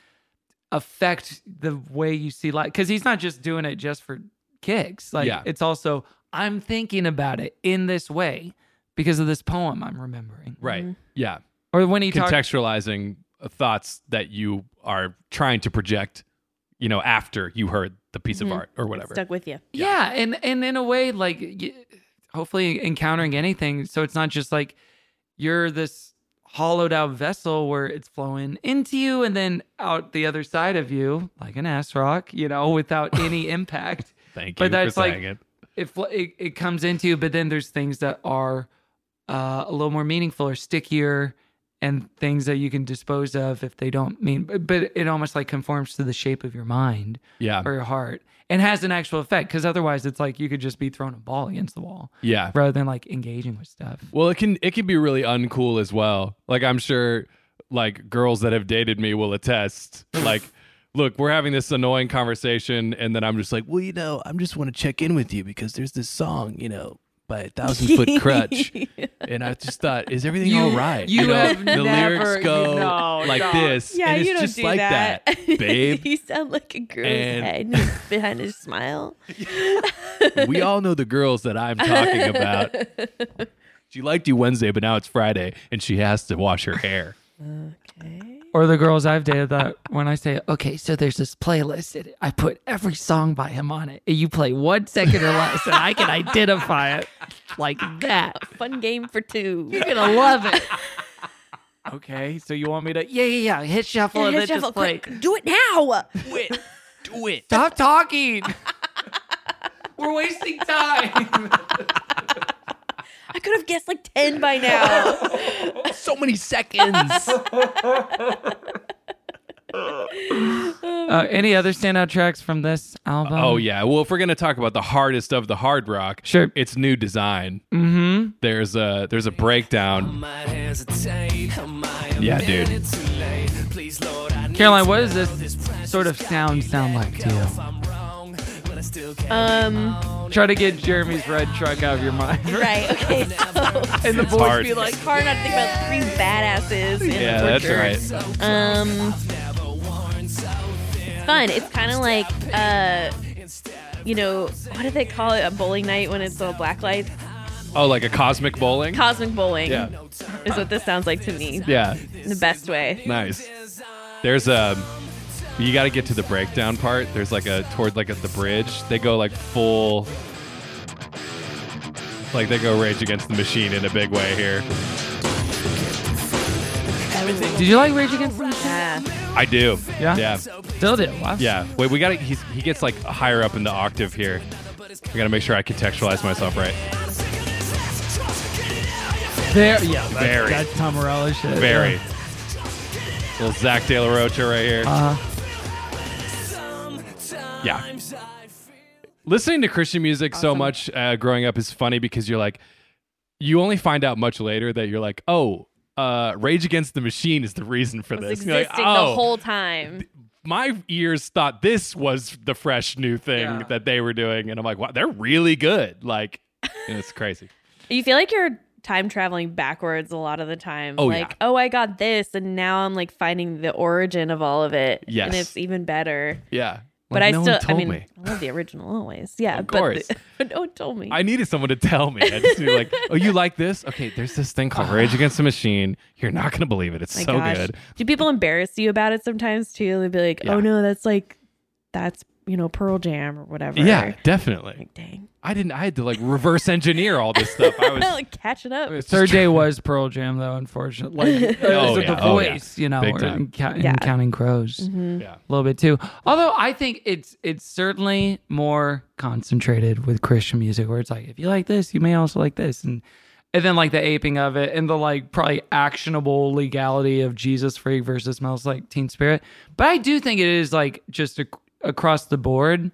affect the way you see life, because he's not just doing it just for kicks. Like Yeah. it's also I'm thinking about it in this way because of this poem I'm remembering. Right. Yeah. Or when he talks. Contextualizing thoughts that you are trying to project, you know, after you heard the piece Mhm. of art or whatever. Stuck with you. Yeah, and and in a way, like y- hopefully encountering anything, so it's not just like you're this hollowed out vessel where it's flowing into you and then out the other side of you, like an ass rock, you know, without any impact. Thank you But that's for like saying it. it, fl- it it comes into you, but then there's things that are uh, a little more meaningful or stickier, and things that you can dispose of if they don't mean. But, but it almost like conforms to the shape of your mind, Yeah. or your heart, and has an actual effect. Because otherwise, it's like you could just be throwing a ball against the wall, Yeah. rather than like engaging with stuff. Well, it can it can be really uncool as well. Like I'm sure like girls that have dated me will attest. Like, look, we're having this annoying conversation and then I'm just like, well, you know, I just want to check in with you because there's this song, you know, by a thousand foot crutch. And I just thought, is everything You- all right? you know, have the never- lyrics go no, like no. this. Yeah, and it's you don't just do like that, that, babe. You sound like a girl's And- head behind his smile. We all know the girls that I'm talking about. She liked you Wednesday, but now it's Friday and she has to wash her hair. Okay. Or the girls I've dated that when I say, okay, so there's this playlist, and I put every song by him on it, and you play one second or less, and I can identify it like that. Fun game for two. You're gonna love it. Okay, so you want me to? Yeah, yeah, yeah. Hit shuffle and Hit then shuffle, just play. quick. Do it now. Do it. Do it. Stop talking. We're wasting time. I could have guessed like ten by now. So many seconds. Uh, any other standout tracks from this album? Oh yeah. Well, if we're gonna talk about the hardest of the hard rock, Sure. it's New Design. Mm-hmm. There's a there's a breakdown. Yeah, dude. Caroline, what does this sort of sound sound like to you? Um. Try to get Jeremy's red truck out of your mind. Right. Okay. So And the It's voice hard. be like, it's hard not to think about three badasses. In Yeah, the that's orchard. right. Um. It's fun. It's kind of like uh, you know, what do they call it? A bowling night when it's all black lights. Oh, like a cosmic bowling? Cosmic bowling. Yeah. Is what this sounds like to me. Yeah. In the best way. Nice. There's a you got to get to the breakdown part. There's like a toward like at the bridge. They go like full like they go Rage Against the Machine in a big way here. did you like Rage Against the Machine? Yeah. I do. Yeah? Yeah. Still do. Wow. Yeah. Wait, we got to he gets like higher up in the octave here. We got to make sure I contextualize myself right. There, yeah, that's, Very. that's Tom Morello shit. Very. Yeah. Little Zach De La Rocha right here. Uh, Yeah. Listening to Christian music so much uh, growing up is funny because you're like, you only find out much later that you're like, oh, uh, Rage Against the Machine is the reason for It was this. existing You're like, oh, the whole time. my ears thought this was the fresh new thing Yeah. that they were doing. And I'm like, wow, they're really good. Like, and it's crazy. You feel like you're time traveling backwards a lot of the time. Oh, like, yeah. oh, I got this, and now I'm like finding the origin of all of it. Yes. And it's even better. Yeah. But Like, I no still, one told I mean, me. I love the original always. Yeah, Of but, course. the, but no one told me. I needed someone to tell me. I just knew like, oh, you like this? Okay, there's this thing called Rage Against the Machine. You're not going to believe it. It's My so gosh. good. Do people embarrass you about it sometimes too? They'll be like, Yeah. oh no, that's like, that's, you know, Pearl Jam or whatever. Yeah, definitely. Like, dang. I didn't, I had to like reverse engineer all this stuff. I was like catching up. it's Third just- Day was Pearl Jam, though, unfortunately. Like, Oh, oh, yeah. The Oh, yeah. Voice, you know, Big or time. in, Ca- in Yeah. Counting Crows. Mhm. Yeah. A little bit too. Although I think it's it's certainly more concentrated with Christian music, where it's like, if you like this, you may also like this. And and then like the aping of it and the like probably actionable legality of Jesus Freak versus Smells Like Teen Spirit. But I do think it is like just a, across the board.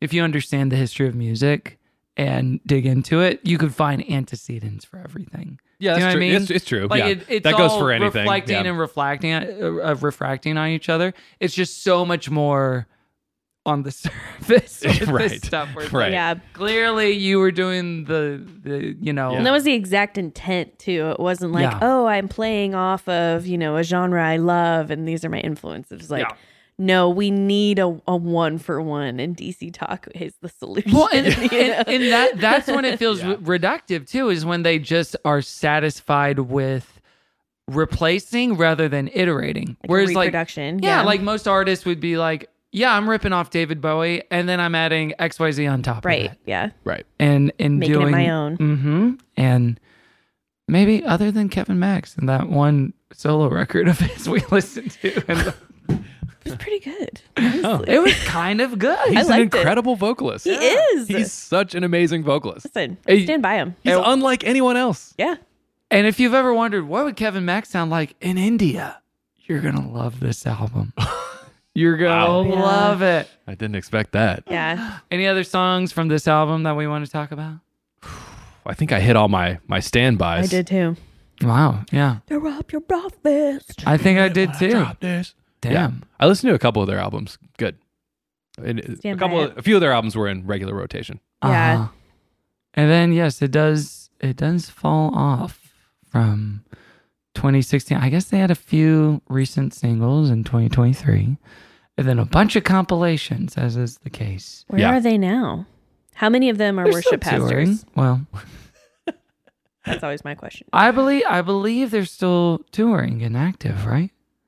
if you understand the history of music and dig into it, you could find antecedents for everything. Yeah, Do you that's know true. what I mean? It's, it's true. Like yeah. it, it's that goes all for anything. reflecting yeah. and reflecting, uh, uh, refracting on each other. It's just so much more on the surface with Right. this stuff. Where it's Right. like, Yeah. clearly, you were doing the the you know. And that was the exact intent too. It wasn't like, Yeah. oh, I'm playing off of, you know, a genre I love and these are my influences. It's like, Yeah. no, we need a, a one for one, and D C Talk is the solution. Well, and, you know? and, and that that's when it feels Yeah. re- reductive too, is when they just are satisfied with replacing rather than iterating. Like a Whereas like reproduction, yeah, yeah. like most artists would be like, yeah, I'm ripping off David Bowie and then I'm adding X Y Z on top right. of it. Yeah. Right. And and Making it doing my own. Mm-hmm. And maybe other than Kevin Max and that one solo record of his we listened to. And It was pretty good. Oh. it was kind of good. He's an liked it. incredible vocalist. He is. He's such an amazing vocalist. Listen, Hey, stand by him. He's unlike anyone else. Yeah. And if you've ever wondered what would Kevin Max sound like in India, you're gonna love this album. You're gonna Wow. Yeah. love it. I didn't expect that. Yeah. Any other songs from this album that we want to talk about? I think I hit all my my standbys. I did too. Wow, yeah. They're up your breakfast. I think I did too. Drop this. Damn. Yeah. I listened to a couple of their albums. Good. And a Stand couple, by of, a few of their albums were in regular rotation. Yeah. Uh-huh. And then yes, it does it does fall off from twenty sixteen. I guess they had a few recent singles in twenty twenty-three. And then a bunch of compilations, as is the case. Where Yeah. are they now? How many of them are They're still worship pastors? touring. Well, That's always my question. I believe I believe they're still touring and active, right?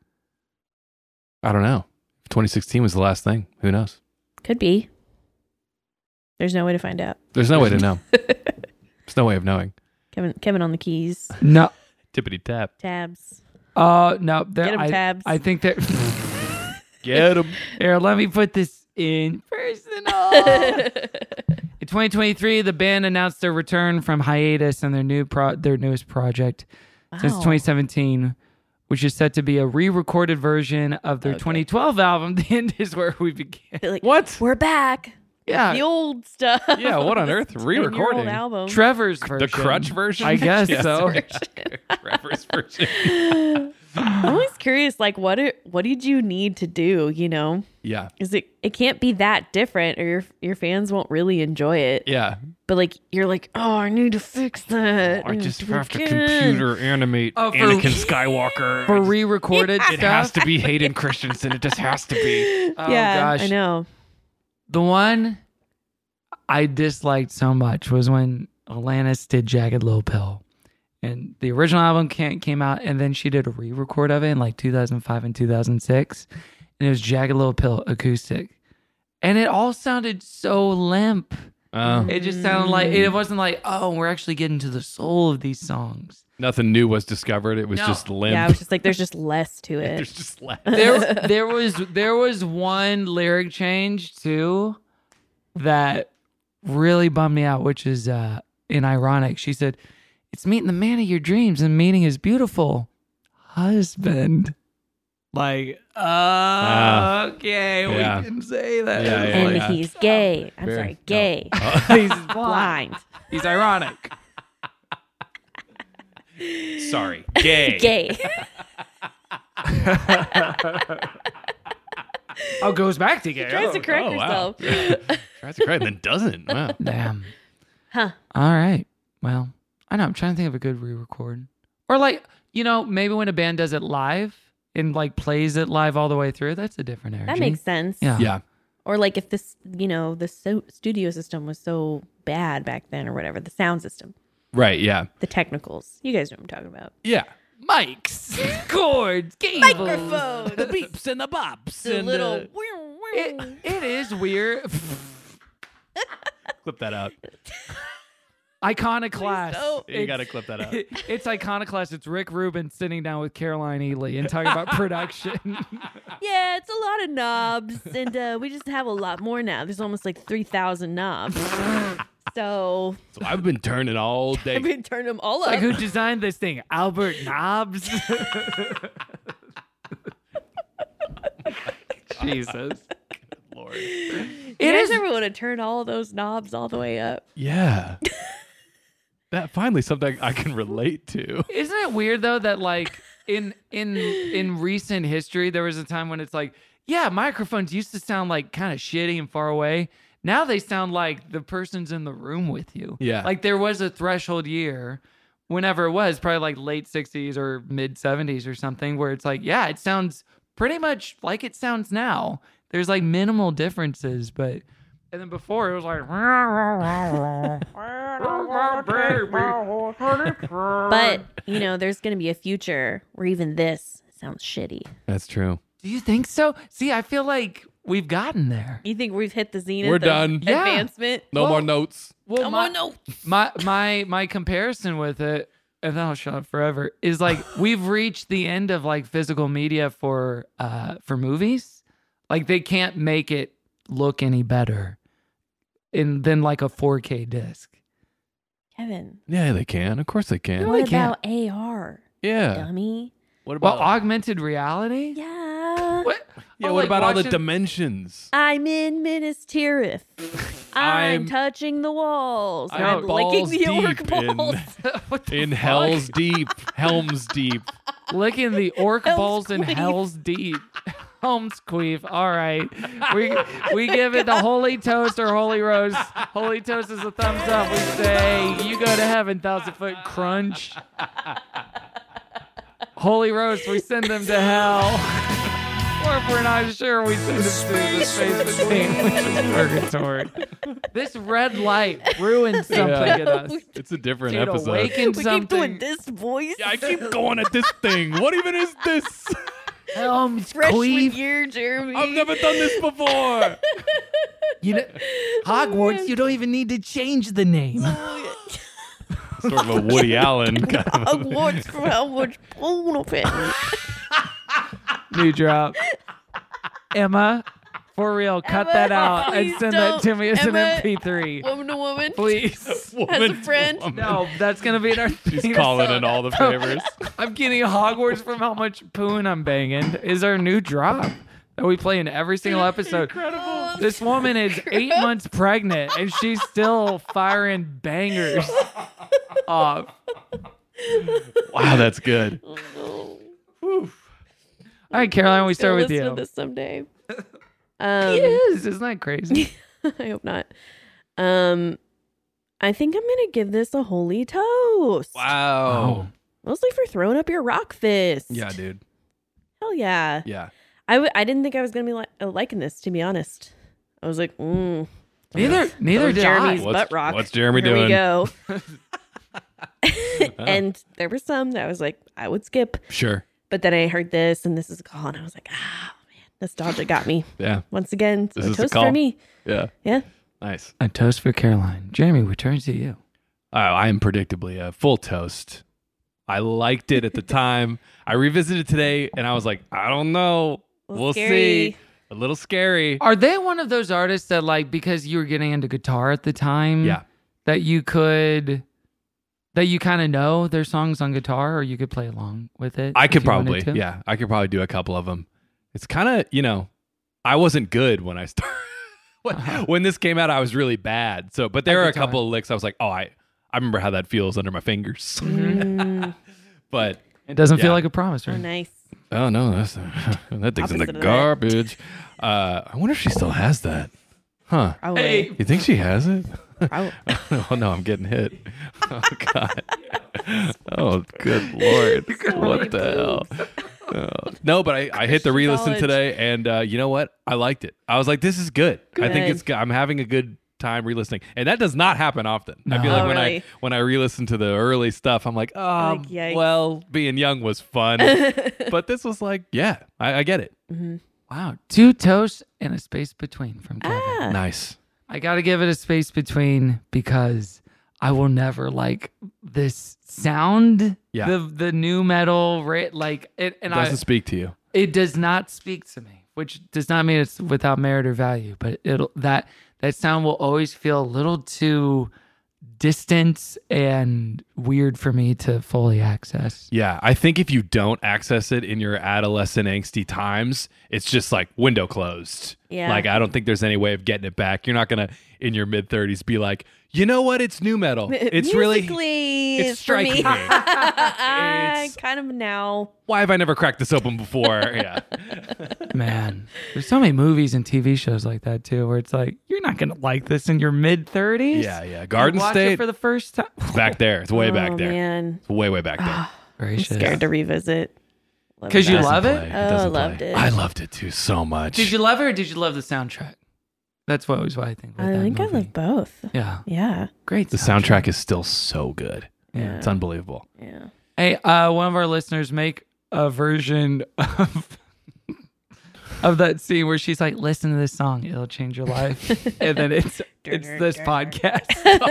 I don't know. twenty sixteen was the last thing. Who knows? Could be. There's no way to find out. There's no way to know. There's no way of knowing. Kevin, Kevin on the keys, No. Tippity tap. tabs. Uh no. they're- Get 'em, I, Tabs. I think that Get him. here, let me put this in personal. In twenty twenty-three, the band announced their return from hiatus and their new pro- their newest project since Wow. twenty seventeen, which is set to be a re-recorded version of their Okay. twenty twelve album. The End Is Where We Begin. Like, What? We're back. Yeah. The old stuff. Yeah, what on earth? This ten-year-old Re-recording? album. Trevor's version. The crutch version? I guess Yes. so. Trevor's version. I'm always curious, like, what it, what did you need to do? You know, Yeah. is it? It can't be that different, or your your fans won't really enjoy it. Yeah. But like, you're like, oh, I need to fix that. I just do it have to again." computer animate Oh, for- Anakin Skywalker. For re-recorded it has stuff. to be Hayden Christensen. It just has to be. Oh, yeah, gosh. I know. The one I disliked so much was when Alanis did Jagged Little Pill. And the original album came, came out, and then she did a re-record of it in like two thousand five and two thousand six. And it was Jagged Little Pill acoustic. And it all sounded so limp. Oh. It just sounded like, it wasn't like, oh, we're actually getting to the soul of these songs. Nothing new was discovered. It was No. just limp. Yeah, I was just like, there's just less to it. There's just less. There, there was there was one lyric change too that really bummed me out, which is uh, in Ironic. She said, "It's meeting the man of your dreams, and meeting his beautiful husband." Like, uh, Ah. okay, Yeah. we can say that. Yeah, yeah, and yeah. he's gay. I'm Very- sorry, gay. He's Blind. He's ironic. Sorry. Gay. Gay. Oh, goes back to gay. Tries to Oh, correct oh, wow. herself. Tries to cry and then doesn't. Wow. damn. Huh. All right. Well, I know. I'm trying to think of a good re-record, or like, you know, maybe when a band does it live and like plays it live all the way through. That's a different energy. That makes sense. Yeah. Yeah. Or like if this, you know, the so- studio system was so bad back then or whatever, the sound system, Right. Yeah. the technicals. You guys know what I'm talking about. Yeah. Mics, cords, cables, Microphone. The beeps and the bops. The and little. uh, It, it is weird. clip that out. Iconoclast. don't. You got to clip that out. It's Iconoclast. It's Rick Rubin sitting down with Caroline Ely and talking about production. Yeah, it's a lot of knobs, and uh, we just have a lot more now. There's almost like three thousand knobs. So So I've been turning all day. I've been turning them all up. Like, who designed this thing? Albert Nobbs? Jesus. Lord. You It guys is. ever want to turn all those knobs all the way up? Yeah. That finally something I can relate to. Isn't it weird though that like in in in recent history there was a time when it's like, yeah, microphones used to sound like kind of shitty and far away. Now they sound like the person's in the room with you. Yeah. Like there was a threshold year, whenever it was, probably like late sixties or mid seventies or something, where it's like, yeah, it sounds pretty much like it sounds now. There's like minimal differences, but and then before it was like But, you know, there's going to be a future where even this sounds shitty. That's true. Do you think so? See, I feel like we've gotten there. You think we've hit the zenith We're of done. Yeah. advancement? No Well- more notes. Well, No my, more notes. my my my comparison with it, and then I'll shut up forever, is like we've reached the end of like physical media for uh for movies. Like they can't make it look any better in than like a four K disc. Kevin, Yeah, they can. Of course they can. what they can't. about A R? Yeah. Dummy. What Well, about augmented reality? Yeah. What? Yeah, Oh, what like about all the watching- dimensions? I'm in Minas Tirith. I'm, I'm- touching the walls. I'm I'm, licking balls the orc deep in- balls. What the In fuck? Hell's Deep. Helm's Deep. Licking the orc Helm's balls in Queef. Hell's Deep. Helm's Queef. All right. We we give it the Holy Toast or Holy Roast. Holy Toast is a thumbs up. We say, you go to heaven, Thousand Foot Crunch. Holy Roast, we send them to hell. Or if we're not sure, we send them to the space between, which is purgatory. This red light ruined something Yeah. in us. It's a different Dude, episode. awakened We something. keep doing this voice. Yeah, I keep going at this thing. What even is this? Helm's Freshman Queef. year, Jeremy. I've never done this before. You know, Hogwarts, you don't even need to change the name. Sort of a Woody Allen kind of. Hogwarts for Hogwarts Bonaparte. New drop. Emma, for real, cut Emma, that out and please send that to don't. me as Emma, an M P three. Woman to woman. Please. As a Woman to friend. woman. No, that's going to be in our She's theme calling song. in all the favors. I'm getting Hogwarts from how much poon I'm banging is our new drop that we play in every single episode. Incredible. This woman is eight months pregnant and she's still firing bangers off. Wow, that's good. All right, Caroline, we start Gonna with listen you. to this someday. Um, He is. Isn't that crazy? I hope not. Um, I think I'm gonna give this a holy toast. Wow. Mostly for throwing up your rock fist. Yeah, dude. Hell yeah. Yeah. I w- I didn't think I was gonna be li- uh, liking this, to be honest. I was like, mm. Neither, neither Oh, did Jeremy's I. What's- butt rock. what's Jeremy Here doing? we go. And there were some that I was like, I would skip. Sure. But then I heard this and this is a call, and I was like, ah, man, nostalgia got me. Yeah. Once again, This so is a toast call. for me. Yeah. Yeah. Nice. A toast for Caroline. Jeremy, we turn to you. Oh, I am predictably a full toast. I liked it at the time. I revisited today and I was like, I don't know. Little We'll scary. see. A little scary. Are they one of those artists that, like, because you were getting into guitar at the time, Yeah. that you could, that you kind of know their songs on guitar, or you could play along with it? I if could you wanted probably, to? yeah, I could probably do a couple of them. It's kind of, you know, I wasn't good when I started. when, when this came out, I was really bad. So, but there At are a guitar. couple of licks I was like, oh, I, I remember how that feels under my fingers. Mm. But It doesn't feel Yeah. like a promise, Oh, right? nice. oh no, that's that thing's in Opposite the of that. garbage. Uh, I wonder if she still has that. Huh? Probably. Hey. You think she has it? Probably. Oh no, I'm getting hit. Oh god. Oh good lord. What the hell? Oh. No, but I, I hit the re-listen College. today, and uh, you know what? I liked it. I was like, this is good. I think Good. it's good. I'm having a good time re-listening, and that does not happen often. I feel No. like Oh, when really? I when I re-listen to the early stuff, I'm like, oh, Like, yikes. well, being young was fun, but this was like, yeah, I, I get it. Wow. Two toasts and a space between from Kevin. Ah. Nice. I got to give it a space between because I will never like this sound. Yeah. The the new metal, ra- like it, and Doesn't I, speak to you. it does not speak to me, which does not mean it's without merit or value, but it'll that that sound will always feel a little too distant and weird for me to fully access. Yeah, I think if you don't access it in your adolescent angsty times, it's just like window closed. Yeah. Like, I don't think there's any way of getting it back. You're not going to, in your mid-thirties, be like, you know what? It's new metal. It's really... Musically, It's for me. striking me. I It's- kind of now. Why have I never cracked this open before? Yeah. Man, there's so many movies and T V shows like that too, where it's like, you're not going to like this in your mid thirties. Yeah, yeah. Garden watch State. it for the first time. It's back there. It's way Oh, back there. man. It's way, way back there. Very I'm scared to revisit. Love Because you that. love it? Play. Oh, doesn't loved play. it. I loved it too so much. Did you love it or did you love the soundtrack? That's what was what I think. With I that think movie. I love both. Yeah. Yeah. Great. The soundtrack is still so good. Yeah. It's unbelievable. Yeah. Hey, uh, one of our listeners make a version of of that scene where she's like, "Listen to this song; it'll change your life," and then it's it's this podcast,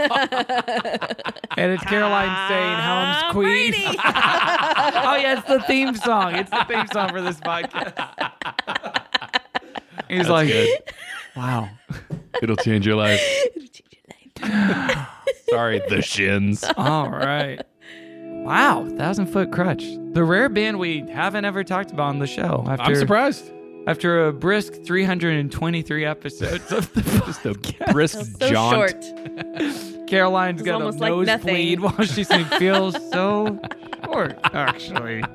and it's Caroline saying how I'm queen. Oh yeah, it's the theme song. It's the theme song for this podcast. He's That's like, good. "Wow, It'll change your life." It'll change your life. Sorry, the Shins. all right." Wow, Thousand Foot Crutch, the rare band we haven't ever talked about on the show. After, I'm surprised. After a brisk three hundred twenty-three episodes of the Just a brisk So jaunt. short. Caroline's It's got a almost like nosebleed nothing. while she's saying feels so short, actually.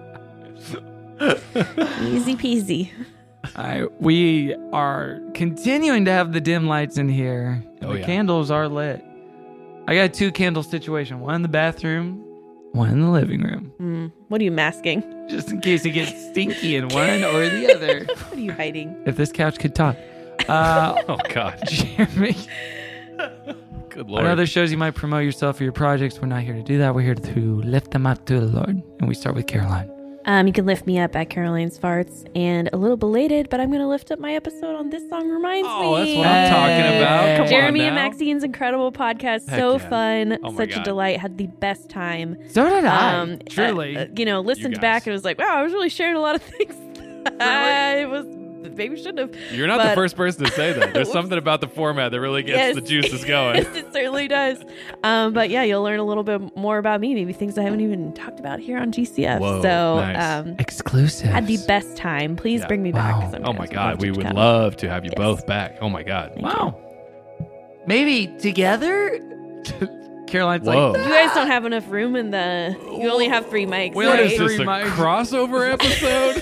Easy peasy. All right, we are continuing to have the dim lights in here. Oh, the yeah. candles are lit. I got a two candle situation, one in the bathroom, one in the living room. Mm. What are you masking? Just in case it gets stinky in one or the other. What are you hiding? If this couch could talk. Uh, Oh, God. Jeremy. Good On Lord. other shows, you might promote yourself or your projects. We're not here to do that. We're here to lift them up to the Lord. And we start with Caroline. Um, you can lift me up at Caroline's Farts, and a little belated, but I'm going to lift up my episode on This Song Reminds Oh, Me. that's what I'm talking about. Come Jeremy on and now. Maxine's incredible podcast. Heck so yeah. fun. Oh my Such a God. delight. Had the best time. So did I. Um, Truly. uh, uh, you know, listened guys. back and was like, wow, I was really sharing a lot of things. I was maybe shouldn't have. You're not but- the first person to say that. There's something about the format that really gets Yes. the juices going. Yes, it certainly does. Um, but yeah, you'll learn a little bit more about me, maybe things I haven't even talked about here on G C F. Whoa, so nice. um, Exclusive. had the best time. Please Yeah. bring me back. Wow. 'cause I'm Oh gonna my love God. you We to would come. love to have you Yes. both back. Oh my God. Wow. Maybe together? Caroline's Whoa. like, You guys don't have enough room in the. You only have three mics. We What only right? is this, Three a mics. crossover episode?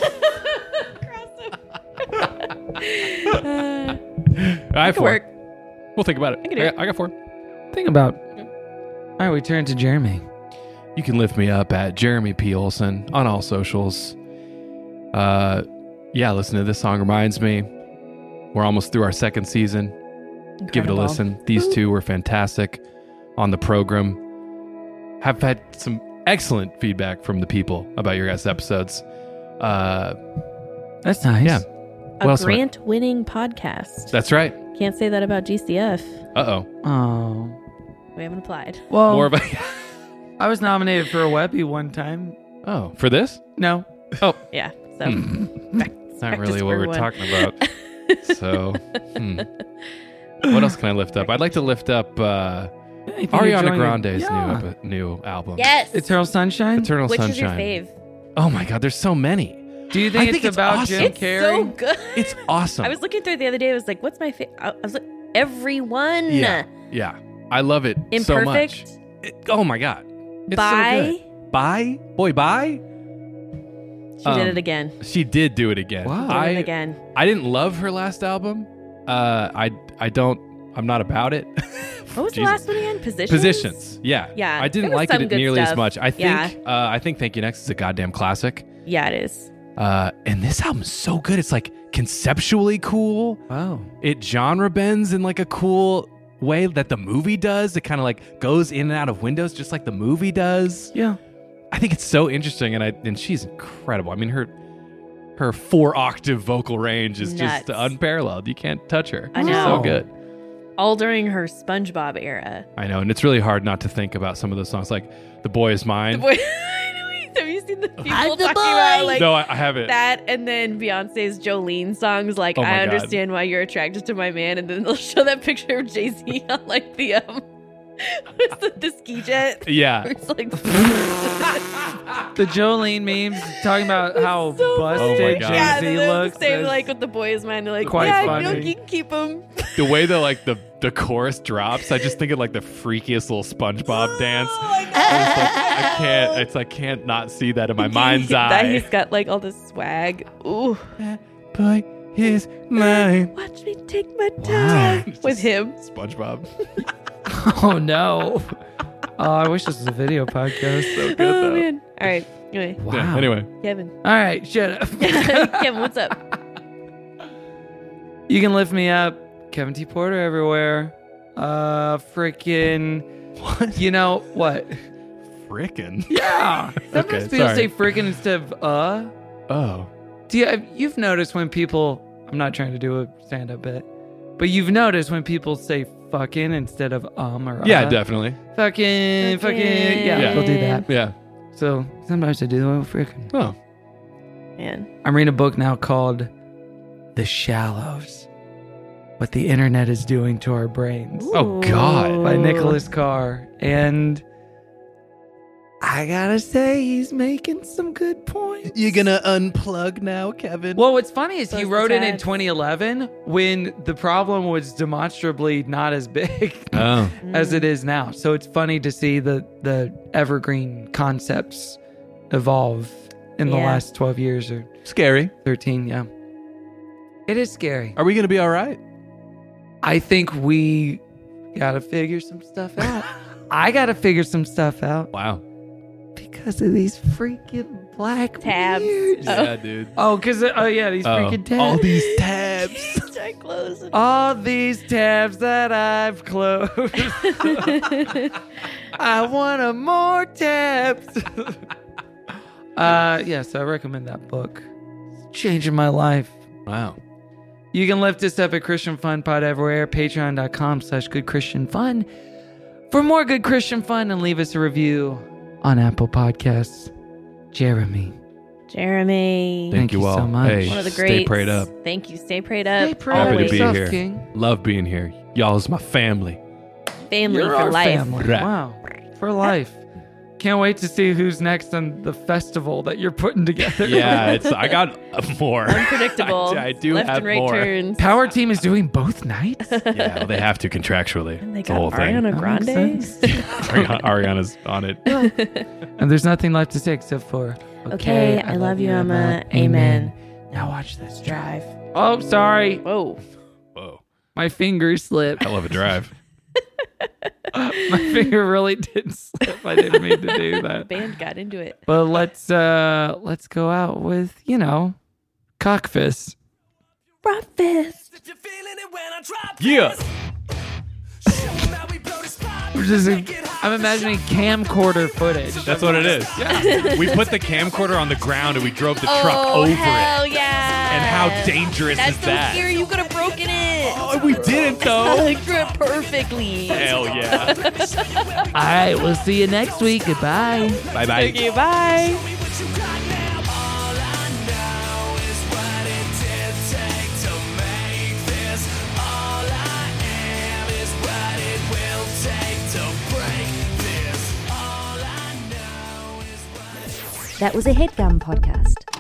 Uh, I have could four. work. We'll think about it. I can do I it. got, I got four. think about. All right, we turn to Jeremy. You can lift me up at Jeremy P. Olson on all socials. Uh, yeah, listen to This Song Reminds Me. We're almost through our second season. Give it a Incredible. listen. These two were fantastic on the program. Have had some excellent feedback from the people about your guys' episodes. Uh, That's nice. yeah, A What else am I- grant-winning podcast. that's right. Can't say that about G C F. Uh oh. Oh. We haven't applied. Well, More of a. I was nominated for a Webby one time. Oh, for this? No. Oh, Yeah. So Hmm. back, not back to really what square we're one. talking about. So, hmm. What else can I lift up? I'd like to lift up uh, Anything you're Ariana enjoying- Grande's Yeah. new epi- new album. Yes. Eternal Sunshine? Eternal Which Sunshine. is your fave? Oh my God, there's so many. Do you think I it's think it's about awesome. Jim It's Carrey? so good. It's awesome. I was looking through it the other day. I was like, "What's my favorite?" I was like, "Everyone." Yeah, yeah. I love it so much. Imperfect. It- oh my God, it's Bye. so good. Bye, boy, bye. She Um, did it again. She did do it again. Wow. Did I it again. I didn't love her last album. Uh, I I don't. I'm not about it. What was the Jesus. last one again? Positions. Positions. Yeah. Yeah, I didn't there was like some it good nearly as stuff. much. I think. Yeah. Uh, I think Thank You Next is a goddamn classic. Yeah, it is. Uh, and this album's so good. It's like conceptually cool. Wow. It genre bends in like a cool way that the movie does. It kind of like goes in and out of windows just like the movie does. Yeah. I think it's so interesting, and I and she's incredible. I mean, her her four octave vocal range is just Nuts. unparalleled. You can't touch her. I She's know. so good. All during her SpongeBob era. I know, and it's really hard not to think about some of those songs, like "The Boy Is Mine." The boy. Have you seen the people I'm talking the boy. about like no, I, I haven't. that, and then Beyonce's Jolene songs like Oh my "I God. Understand Why You're Attracted to My Man," and then they'll show that picture of Jay Z on like the um What's the, the ski jet? Yeah. It's like The Jolene memes talking about how so busted Oh my God. yeah, Jay-Z they're looks. the same That's like with the boys' man. They're like, quite yeah, funny. you know, you can keep them. The way the like the the chorus drops, I just think of like the freakiest little SpongeBob dance. I It's like, I can't. It's I can't not see that in my mind's That eye. he's got like all this swag. Ooh, Boy, his mind. watch me take my time with him. SpongeBob. Oh no. Oh, I wish this was a video podcast. So good Oh though. man. All right. Anyway, Wow. Yeah, anyway, Kevin. All right, shut up. Kevin, what's up? You can lift me up. Kevin T. Porter everywhere. Uh, freaking. What? You know what? frickin'. Yeah. Sometimes Okay, people sorry. say freaking instead of uh. Oh. Do you, you've noticed when people, I'm not trying to do a stand-up bit, but you've noticed when people say fucking instead of um or Yeah, uh. definitely. Fucking, fucking, yeah, Yeah. people do that. Yeah. So sometimes I do the way freaking. Oh. Man. I'm reading a book now called The Shallows, What the Internet is Doing to Our Brains Oh God. by Nicholas Carr. And I gotta say, he's making some good points. You gonna unplug now, Kevin? Well, what's funny is So he it's the wrote it in tags. twenty eleven when the problem was demonstrably not as big Oh. as it is now. So it's funny to see the, the evergreen concepts evolve in the Yeah. last twelve years or Scary. thirteen. Yeah. It is scary. Are we gonna be all right? I think we gotta figure some stuff out. I gotta figure some stuff out Wow. because of these freaking black Tabs. weirds. Yeah, dude. Oh, because oh yeah, these Oh. freaking tabs. All these tabs. Start closing. All these tabs that I've closed. I want a more tabs. uh, yeah, so I recommend that book. It's changing my life. Wow. You can lift us up at Christian Fun Pod everywhere, patreon.com slash good Christian fun. For more good Christian fun, and leave us a review on Apple Podcasts. Jeremy. Jeremy. Thank, Thank you you all. so much. Hey, One of the stay greats. prayed up. Thank you. Stay prayed up. Stay prayed Happy to Always. be Yourself, here. King. Love being here. Y'all is my family. Family You're for our life. family. Right. Wow. For life. Can't wait to see who's next on the festival that you're putting together. Yeah, it's. I got more. Unpredictable. I, I do Left have and right more. turns. Power Team is doing both nights? Yeah, well, they have to contractually. And they the got whole thing. Ariana That makes Grande. sense. Ariana, Ariana's on it. And there's nothing left to say except for, Okay, I love you, Emma. Amen. Now watch this. Drive. Oh, sorry. Whoa. Whoa. My finger slipped. Hell of a drive. My finger really did slip. I didn't mean to do The that. band got into it. But let's uh let's go out with, you know, cockfist. Breakfast. Yeah. We're just, I'm imagining camcorder footage. That's what it is. Yeah. We put the camcorder on the ground and we drove the truck Oh, over hell it. yeah. And how dangerous That's is so that? scary. You could have broken it. Oh, we didn't though. You drew it perfectly. Hell yeah. All right, we'll see you next week. Goodbye. Bye bye. Okay, bye. That was a HeadGum podcast.